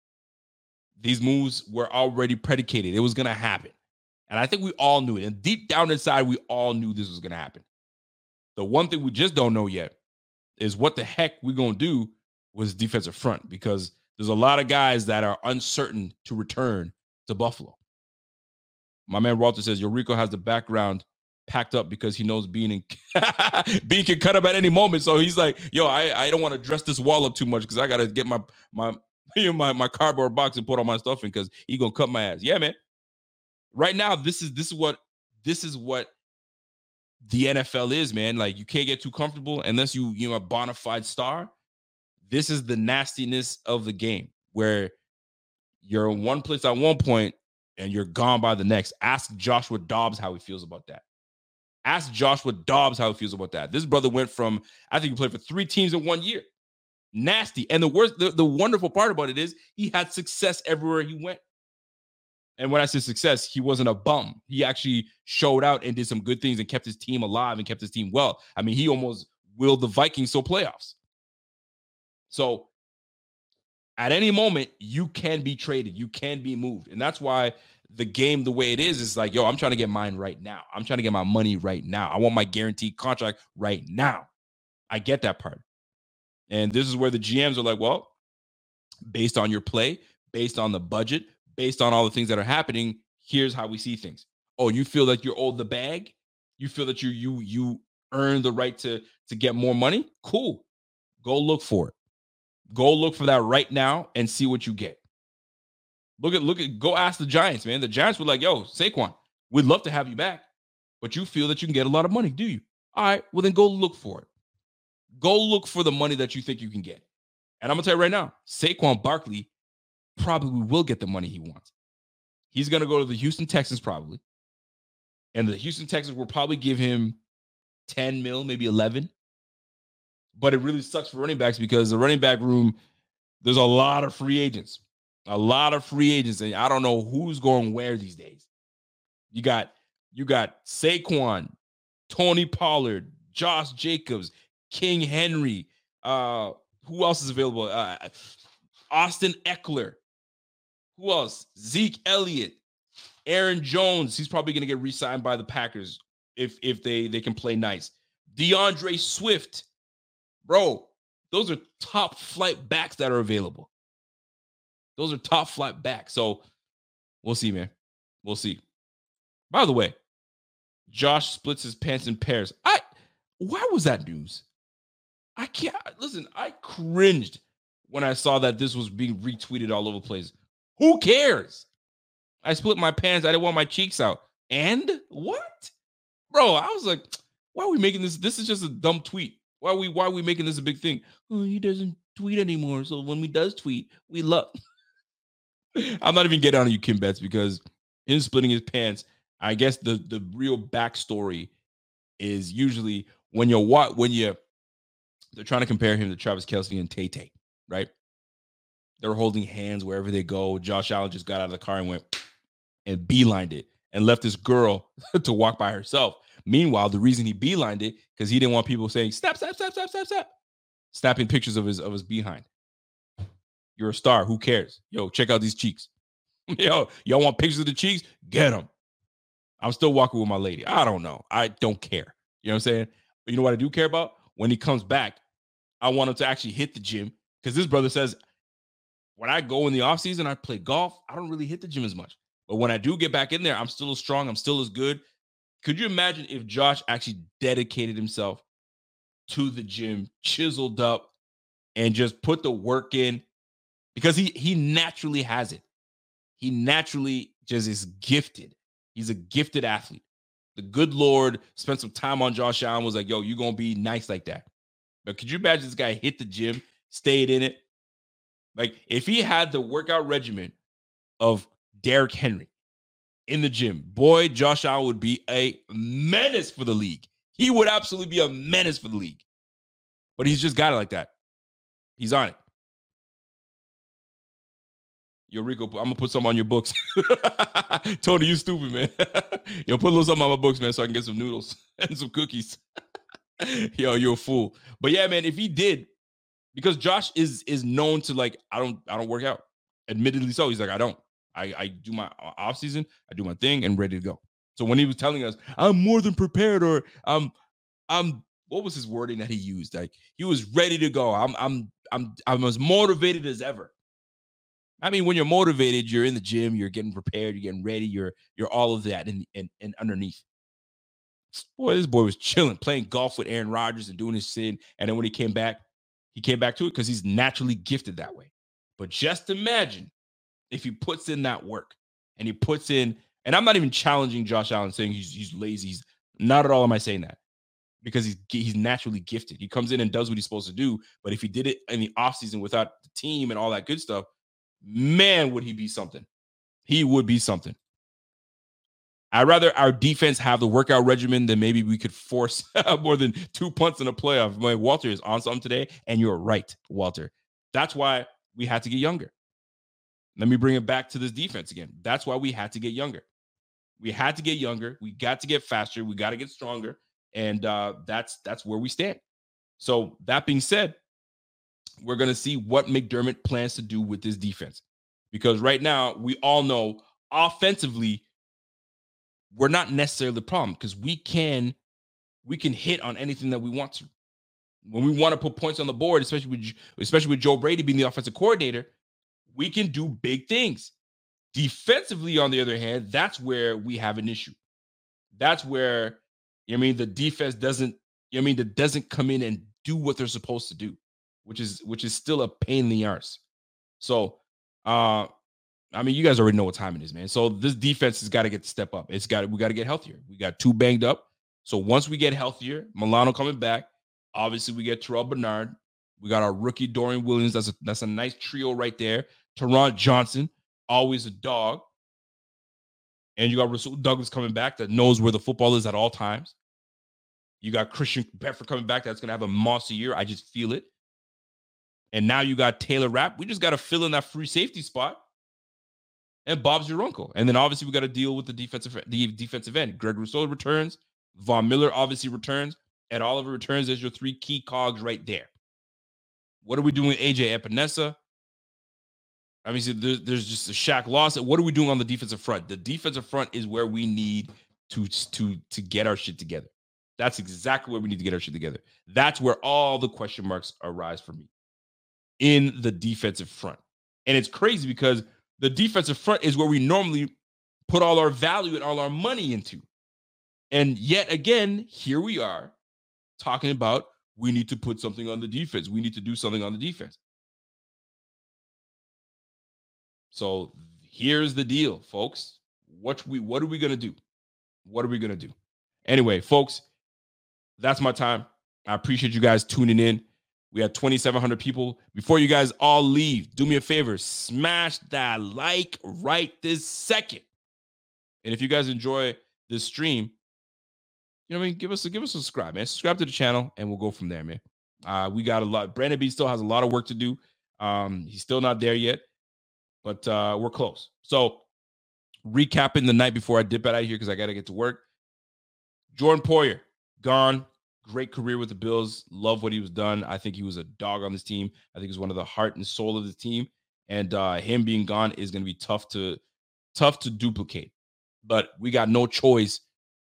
these moves were already predicated. It was going to happen. And I think we all knew it. And deep down inside, we all knew this was going to happen. The one thing we just don't know yet is what the heck we're going to do with defensive front, because there's a lot of guys that are uncertain to return to Buffalo. My man Walter says, Yorico has the background packed up because he knows Beane and Beane can cut up at any moment. So he's like, yo, I, I don't want to dress this wall up too much because I got to get my, my, my, my cardboard box and put all my stuff in because he going to cut my ass. Yeah, man. Right now, this is, this is what, this is what the N F L is, man. Like, you can't get too comfortable unless you, you know, a bona fide star. This is the nastiness of the game where you're in one place at one point and you're gone by the next. Ask Joshua Dobbs how he feels about that. Ask Joshua Dobbs how he feels about that. This brother went from, I think he played for three teams in one year. Nasty. And the worst, the, the wonderful part about it is he had success everywhere he went. And when I say success, he wasn't a bum. He actually showed out and did some good things and kept his team alive and kept his team well. I mean, he almost willed the Vikings to playoffs. So at any moment, you can be traded. You can be moved. And that's why the game, the way it is, is like, yo, I'm trying to get mine right now. I'm trying to get my money right now. I want my guaranteed contract right now. I get that part. And this is where the G Ms are like, well, based on your play, based on the budget, based on all the things that are happening, here's how we see things. Oh, you feel like you're owed the bag? You feel that you you you earn the right to, to get more money? Cool. Go look for it. Go look for that right now and see what you get. Look at, look at, go ask the Giants, man. The Giants were like, yo, Saquon, we'd love to have you back, but you feel that you can get a lot of money, do you? All right, well, then go look for it. Go look for the money that you think you can get. And I'm going to tell you right now, Saquon Barkley probably will get the money he wants. He's going to go to the Houston Texans probably. And the Houston Texans will probably give him ten mil, maybe eleven. But it really sucks for running backs because the running back room, there's a lot of free agents. A lot of free agents. And I don't know who's going where these days. You got, you got Saquon, Tony Pollard, Josh Jacobs, King Henry. Uh, who else is available? Uh, Austin Eckler. Who else? Zeke Elliott. Aaron Jones. He's probably going to get re-signed by the Packers if, if they, they can play nice. DeAndre Swift. Bro, those are top flight backs that are available. Those are top flight backs. So we'll see, man. We'll see. By the way, Josh splits his pants in pairs. I why was that news? I can't listen. I cringed when I saw that this was being retweeted all over the place. Who cares? I split my pants. I didn't want my cheeks out. And what? Bro, I was like, why are we making this? This is just a dumb tweet. Why are we why are we making this a big thing? Oh, he doesn't tweet anymore. So when we does tweet, we love. I'm not even getting on you, Kim Betts, because him splitting his pants, I guess the, the real backstory is usually when you're what when you they're trying to compare him to Travis Kelce and Tay Tay, right? They're holding hands wherever they go. Josh Allen just got out of the car and went and beelined it. and left this girl to walk by herself. Meanwhile, the reason he beelined it, because he didn't want people saying, stop, stop, stop, stop, stop, stop. Snapping pictures of his of his behind. You're a star. Who cares? Yo, check out these cheeks. Yo, y'all want pictures of the cheeks? Get them. I'm still walking with my lady. I don't know. I don't care. You know what I'm saying? But you know what I do care about? When he comes back, I want him to actually hit the gym, because this brother says, when I go in the offseason, I play golf, I don't really hit the gym as much. But when I do get back in there, I'm still as strong. I'm still as good. Could you imagine if Josh actually dedicated himself to the gym, chiseled up, and just put the work in? Because he he naturally has it. He naturally just is gifted. He's a gifted athlete. The good Lord spent some time on Josh Allen, was like, yo, you're going to be nice like that. But could you imagine this guy hit the gym, stayed in it? Like, if he had the workout regimen of Derrick Henry in the gym, boy, Josh Allen would be a menace for the league. He would absolutely be a menace for the league. But he's just got it like that. He's on it. Yo, Rico, I'm going to put some on your books. Tony, you stupid, man. Yo, put a little something on my books, man, so I can get some noodles and some cookies. Yo, you're a fool. But yeah, man, if he did, because Josh is is known to, like, I don't I don't work out. Admittedly so. He's like, I don't. I, I do my off season, I do my thing, and ready to go. So when he was telling us, I'm more than prepared, or I'm I'm what was his wording that he used? Like, he was ready to go. I'm I'm I'm I'm as motivated as ever. I mean, when you're motivated, you're in the gym, you're getting prepared, you're getting ready, you're you're all of that and and, and underneath. Boy, this boy was chilling, playing golf with Aaron Rodgers and doing his thing. And then when he came back, he came back to it because he's naturally gifted that way. But just imagine if he puts in that work and he puts in, and I'm not even challenging Josh Allen saying he's he's lazy. He's not at all am I saying that, because he's he's naturally gifted. He comes in and does what he's supposed to do. But if he did it in the offseason without the team and all that good stuff, man, would he be something. He would be something. I'd rather our defense have the workout regimen than maybe we could force more than two punts in a playoff. My Walter is on something today, and you're right, Walter. That's why we had to get younger. Let me bring it back to this defense again. That's why we had to get younger. We had to get younger. We got to get faster. We got to get stronger. And uh, that's that's where we stand. So that being said, we're going to see what McDermott plans to do with this defense. Because right now, we all know offensively, we're not necessarily the problem, because we can we can hit on anything that we want to. When we want to put points on the board, especially with, especially with Joe Brady being the offensive coordinator, we can do big things. Defensively, on the other hand, that's where we have an issue. That's where, I mean, the defense doesn't, I mean, that doesn't come in and do what they're supposed to do, which is which is still a pain in the arse. So, uh, I mean, you guys already know what time it is, man. So this defense has got to get to step up. It's got we got to get healthier. We got two banged up. So once we get healthier, Milano coming back. Obviously, we get Terrell Bernard. We got our rookie Dorian Williams. That's a that's a nice trio right there. Teron Johnson, always a dog. And you got Rasul Douglas coming back that knows where the football is at all times. You got Christian Bedford coming back that's going to have a monster year. I just feel it. And now you got Taylor Rapp. We just got to fill in that free safety spot. And Bob's your uncle. And then obviously we got to deal with the defensive the defensive end. Greg Rousseau returns. Von Miller obviously returns. Ed Oliver returns as your three key cogs right there. What are we doing with A J Epinesa? I mean, there's, there's just a Shaq Lawson. What are we doing on the defensive front? The defensive front is where we need to, to, to get our shit together. That's exactly where we need to get our shit together. That's where all the question marks arise for me, in the defensive front. And it's crazy because the defensive front is where we normally put all our value and all our money into. And yet again, here we are talking about we need to put something on the defense. We need to do something on the defense. So here's the deal, folks. What we what are we gonna do? What are we gonna do? Anyway, folks, that's my time. I appreciate you guys tuning in. We had twenty-seven hundred people. Before you guys all leave, do me a favor, smash that like right this second. And if you guys enjoy this stream, you know what I mean? Give us a give us a subscribe, man. Subscribe to the channel, and we'll go from there, man. Uh, we got a lot. Brandon B still has a lot of work to do. Um, he's still not there yet, but uh, we're close. So recapping the night before I dip out of here because I got to get to work. Jordan Poyer, gone. Great career with the Bills. Love what he was done. I think he was a dog on this team. I think he's one of the heart and soul of the team. And uh, him being gone is going to be tough to tough to duplicate. But we got no choice.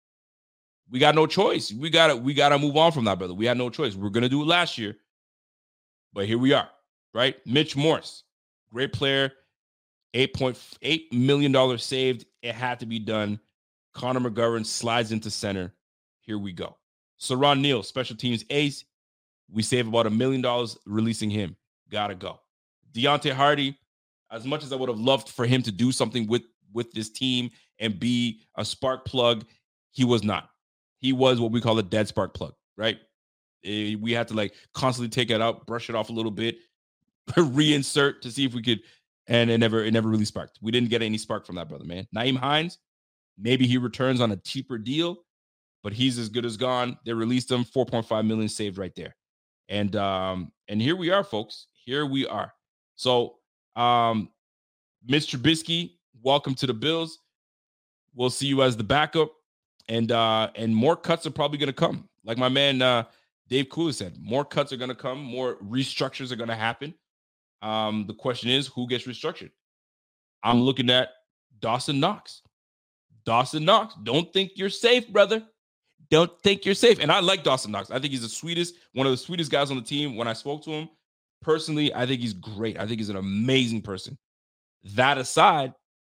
We got no choice. We got to we got to move on from that, brother. We had no choice. We were going to do it last year. But here we are, right? Mitch Morse, great player. eight point eight million dollars saved. It had to be done. Connor McGovern slides into center. Here we go. Saron Neal, special teams ace. We save about a million dollars releasing him. Gotta go. Deontay Hardy, as much as I would have loved for him to do something with, with this team and be a spark plug, he was not. He was what we call a dead spark plug, right? We had to like constantly take it out, brush it off a little bit, reinsert to see if we could, and it never, it never really sparked. We didn't get any spark from that brother, man. Nyheim Hines, maybe he returns on a cheaper deal, but he's as good as gone. They released him, four point five million saved right there. And um, and here we are, folks. Here we are. So um, Mitch Trubisky, welcome to the Bills. We'll see you as the backup. And uh, and more cuts are probably going to come. Like my man uh, Dave Kula said, more cuts are going to come. More restructures are going to happen. Um, the question is, who gets restructured? I'm looking at Dawson Knox. Dawson Knox, don't think you're safe, brother. Don't think you're safe. And I like Dawson Knox. I think he's the sweetest, one of the sweetest guys on the team. When I spoke to him, personally, I think he's great. I think he's an amazing person. That aside,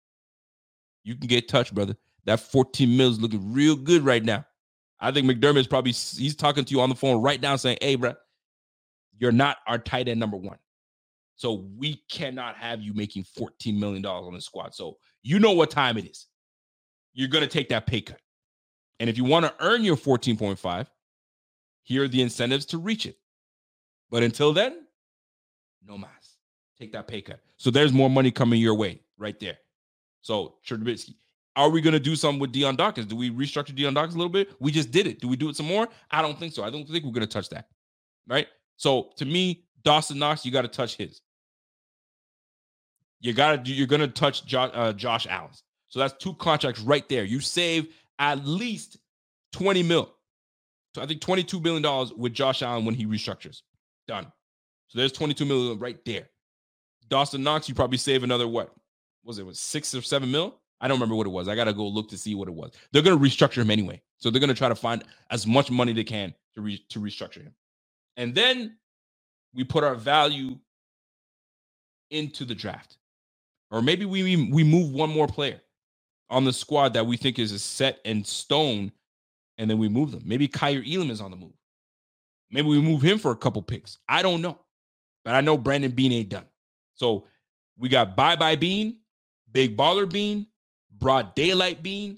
you can get touched, brother. That fourteen mil is looking real good right now. I think McDermott is probably, he's talking to you on the phone right now saying, hey, bro, you're not our tight end number one. So we cannot have you making fourteen million dollars on the squad. So you know what time it is. You're going to take that pay cut. And if you want to earn your fourteen point five, here are the incentives to reach it. But until then, no mas. Take that pay cut. So there's more money coming your way right there. So Trubisky, are we going to do something with Deion Dawkins? Do we restructure Deion Dawkins a little bit? We just did it. Do we do it some more? I don't think so. I don't think we're going to touch that. Right? So to me, Dawson Knox, you got to touch his. You got to do, you're going to touch jo- uh, Josh Allen. So that's two contracts right there. You save at least twenty mil. So I think twenty-two billion dollars with Josh Allen when he restructures. Done. So there's twenty-two million right there. Dawson Knox, you probably save another what? Was it was six or seven mil? I don't remember what it was. I got to go look to see what it was. They're going to restructure him anyway. So they're going to try to find as much money they can to re- to restructure him. And then we put our value into the draft. Or maybe we we move one more player on the squad that we think is a set in stone, and then we move them. Maybe Kyer Elam is on the move. Maybe we move him for a couple picks. I don't know. But I know Brandon Beane ain't done. So we got Bye-Bye Beane, Big Baller Beane, Broad Daylight Beane,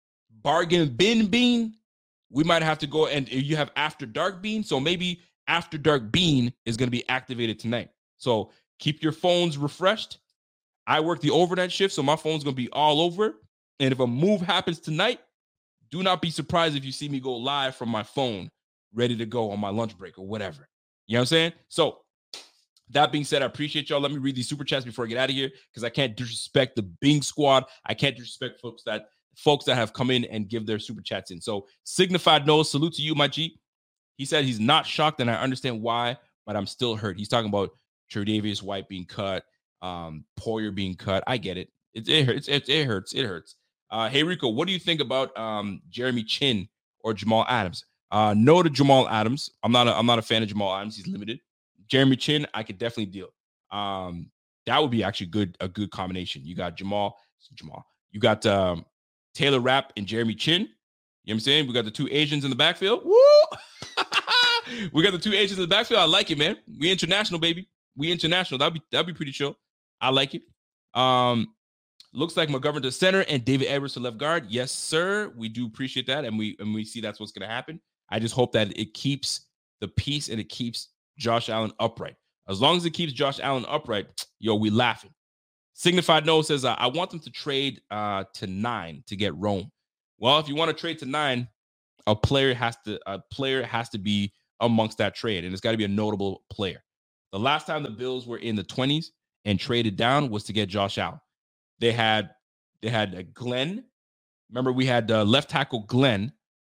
Bargain Bin Beane. We might have to go, and you have After Dark Beane. So maybe After Dark Beane is going to be activated tonight. So keep your phones refreshed. I work the overnight shift, so my phone's going to be all over. And if a move happens tonight, do not be surprised if you see me go live from my phone, ready to go on my lunch break or whatever. You know what I'm saying? So that being said, I appreciate y'all. Let me read these super chats before I get out of here because I can't disrespect the Bing squad. I can't disrespect folks that folks that have come in and give their super chats in. So Signified Noah, salute to you, my G. He said he's not shocked, and I understand why, but I'm still hurt. He's talking about Tre'Davious White being cut, um, Poyer being cut. I get it. It, it hurts. It, it hurts. It hurts. Uh, hey, Rico, what do you think about um, Jeremy Chin or Jamal Adams? Uh, no to Jamal Adams. I'm not a, I'm not a fan of Jamal Adams. He's limited. Jeremy Chin, I could definitely deal. Um, that would be actually good a good combination. You got Jamal, Jamal. You got um, Taylor Rapp and Jeremy Chin. You know what I'm saying? We got the two Asians in the backfield. Woo! We got the two Asians in the backfield. I like it, man. We international, baby. We international. That'd be that'd be pretty chill. I like it. Um, looks like McGovern to center and David Edwards to left guard. Yes, sir. We do appreciate that, and we and we see that's what's going to happen. I just hope that it keeps the peace and it keeps Josh Allen upright. As long as it keeps Josh Allen upright, yo, we laughing. Signified Noah says, uh, I want them to trade uh, to nine to get Rome. Well, if you want to trade to nine, a player has to a player has to be amongst that trade, and it's got to be a notable player. The last time the Bills were in the twenties and traded down was to get Josh Allen. They had They had uh, Glenn. Remember, we had uh, left tackle Glenn,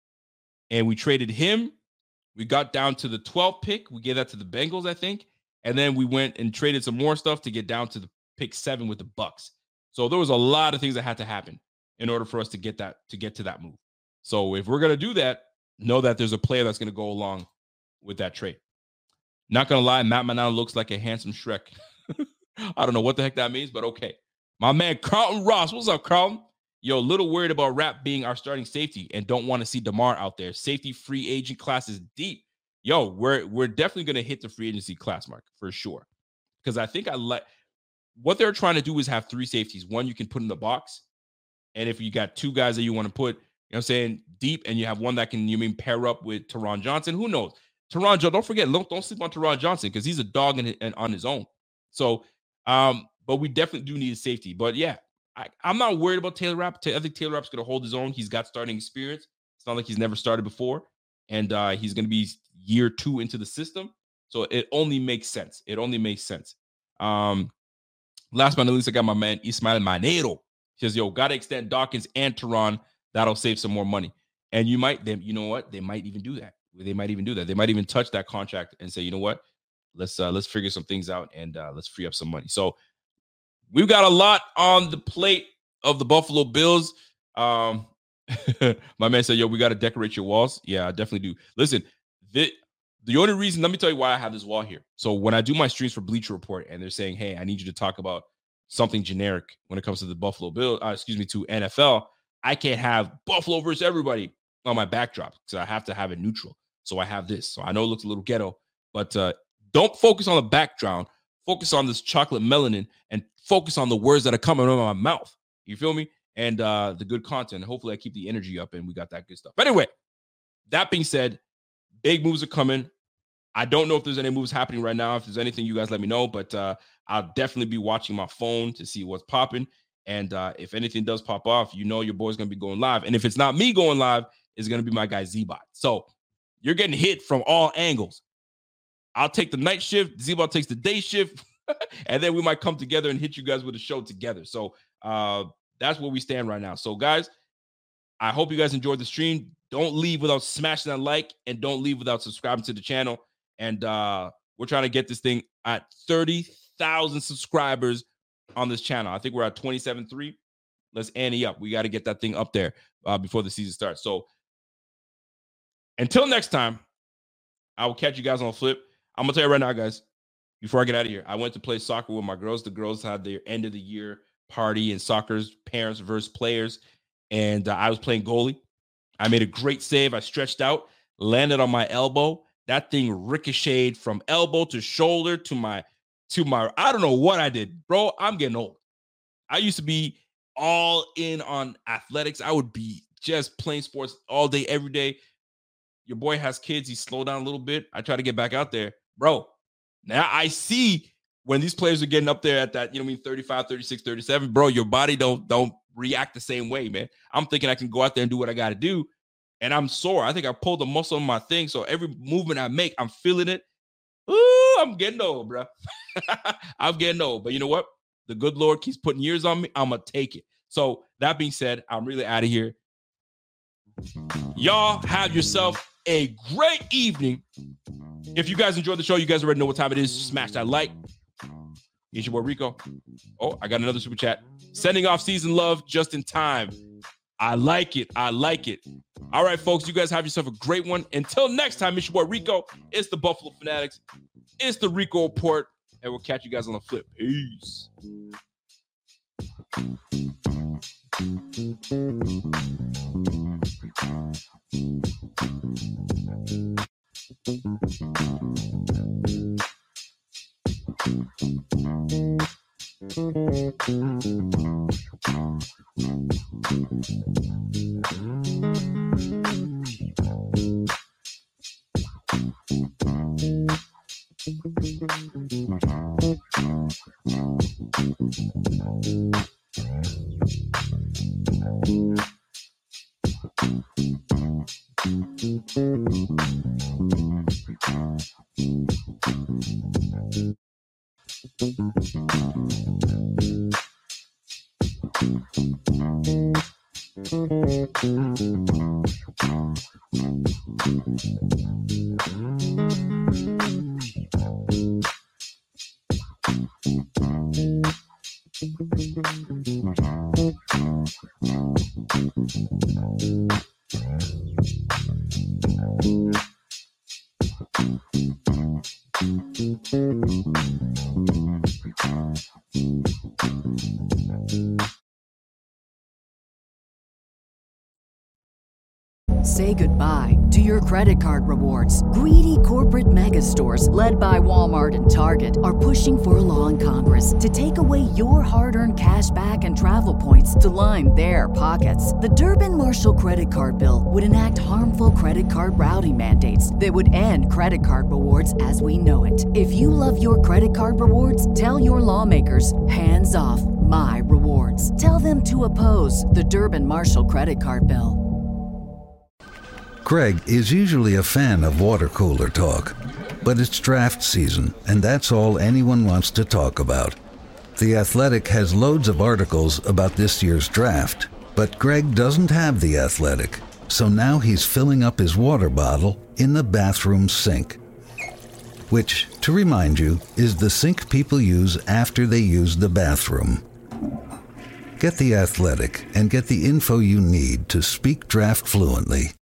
and we traded him. We got down to the twelfth pick. We gave that to the Bengals, I think. And then we went and traded some more stuff to get down to the pick seven with the Bucks. So there was a lot of things that had to happen in order for us to get that to get to that move. So if we're going to do that, know that there's a player that's going to go along with that trade. Not going to lie, Matt Manana looks like a handsome Shrek. I don't know what the heck that means, but okay. My man, Carlton Ross. What's up, Carlton? Yo, little worried about Rapp being our starting safety and don't want to see DeMar out there. Safety free agent class is deep. Yo, we're we're definitely going to hit the free agency class mark for sure. Because I think I let what they're trying to do is have three safeties. One you can put in the box. And if you got two guys that you want to put, you know what I'm saying, deep, and you have one that can, you mean, pair up with Teron Johnson, who knows? Teron, don't forget, don't, don't sleep on Teron Johnson because he's a dog in, in, on his own. So, um, but we definitely do need a safety. But yeah, I, I'm not worried about Taylor Rapp. I think Taylor Rapp's going to hold his own. He's got starting experience. It's not like he's never started before. And uh, he's going to be year two into the system. So it only makes sense. It only makes sense. Um, last but not least, I got my man Ismael Manero. He says, yo, got to extend Dawkins and Teron. That'll save some more money. And you might, they, you know what? They might even do that. They might even do that. They might even touch that contract and say, you know what? Let's uh, let's figure some things out and uh, let's free up some money. So we've got a lot on the plate of the Buffalo Bills. Um, my man said, yo, we got to decorate your walls. Yeah, I definitely do. Listen, the, the only reason, let me tell you why I have this wall here. So when I do my streams for Bleacher Report and they're saying, hey, I need you to talk about something generic when it comes to the Buffalo Bills, uh, excuse me, to N F L, I can't have Buffalo versus everybody on my backdrop because I have to have it neutral. So I have this. So I know it looks a little ghetto, but uh, don't focus on the background. Focus on this chocolate melanin and focus on the words that are coming out of my mouth. You feel me? And uh, the good content. Hopefully I keep the energy up and we got that good stuff. But anyway, that being said, big moves are coming. I don't know if there's any moves happening right now. If there's anything, you guys let me know. But uh, I'll definitely be watching my phone to see what's popping. And uh, if anything does pop off, you know your boy's going to be going live. And if it's not me going live, it's going to be my guy Z-Bot. So you're getting hit from all angles. I'll take the night shift. Z-Bot takes the day shift. And then we might come together and hit you guys with a show together. So uh, that's where we stand right now. So, guys, I hope you guys enjoyed the stream. Don't leave without smashing that like. And don't leave without subscribing to the channel. And uh, we're trying to get this thing at thirty thousand subscribers on this channel. I think we're at twenty-seven point three. Let's ante up. We got to get that thing up there uh, before the season starts. So until next time, I will catch you guys on the flip. I'm going to tell you right now, guys, before I get out of here, I went to play soccer with my girls. The girls had their end of the year party and soccer's parents versus players. And uh, I was playing goalie. I made a great save. I stretched out, landed on my elbow. That thing ricocheted from elbow to shoulder to my, to my, I don't know what I did. Bro, I'm getting old. I used to be all in on athletics. I would be just playing sports all day, every day. Your boy has kids. He slowed down a little bit. I try to get back out there. Bro, now I see when these players are getting up there at that, you know what I mean, thirty-five, thirty-six, thirty-seven, bro, your body don't, don't react the same way, man. I'm thinking I can go out there and do what I got to do, and I'm sore. I think I pulled the muscle on my thing, so every movement I make, I'm feeling it. Ooh, I'm getting old, bro. I'm getting old, but you know what? The good Lord keeps putting years on me. I'm going to take it. So that being said, I'm really out of here. Y'all have yourself a great evening. If you guys enjoyed the show, you guys already know what time it is. Smash that like. It's your boy Rico. Oh, I got another super chat. Sending off season love just in time. I like it. I like it. All right, folks, you guys have yourself a great one. Until next time, it's your boy Rico. It's the Buffalo Fanatics. It's the Rico Report. And we'll catch you guys on the flip. Peace. Say goodbye to your credit card rewards. Greedy corporate mega stores, led by Walmart and Target, are pushing for a law in Congress to take away your hard-earned cash back and travel points to line their pockets. The Durbin-Marshall credit card bill would enact harmful credit card routing mandates that would end credit card rewards as we know it. If you love your credit card rewards, tell your lawmakers, hands off my rewards. Tell them to oppose the Durbin-Marshall credit card bill. Craig is usually a fan of water cooler talk, but it's draft season, and that's all anyone wants to talk about. The Athletic has loads of articles about this year's draft, but Greg doesn't have The Athletic, so now he's filling up his water bottle in the bathroom sink, which, to remind you, is the sink people use after they use the bathroom. Get The Athletic and get the info you need to speak draft fluently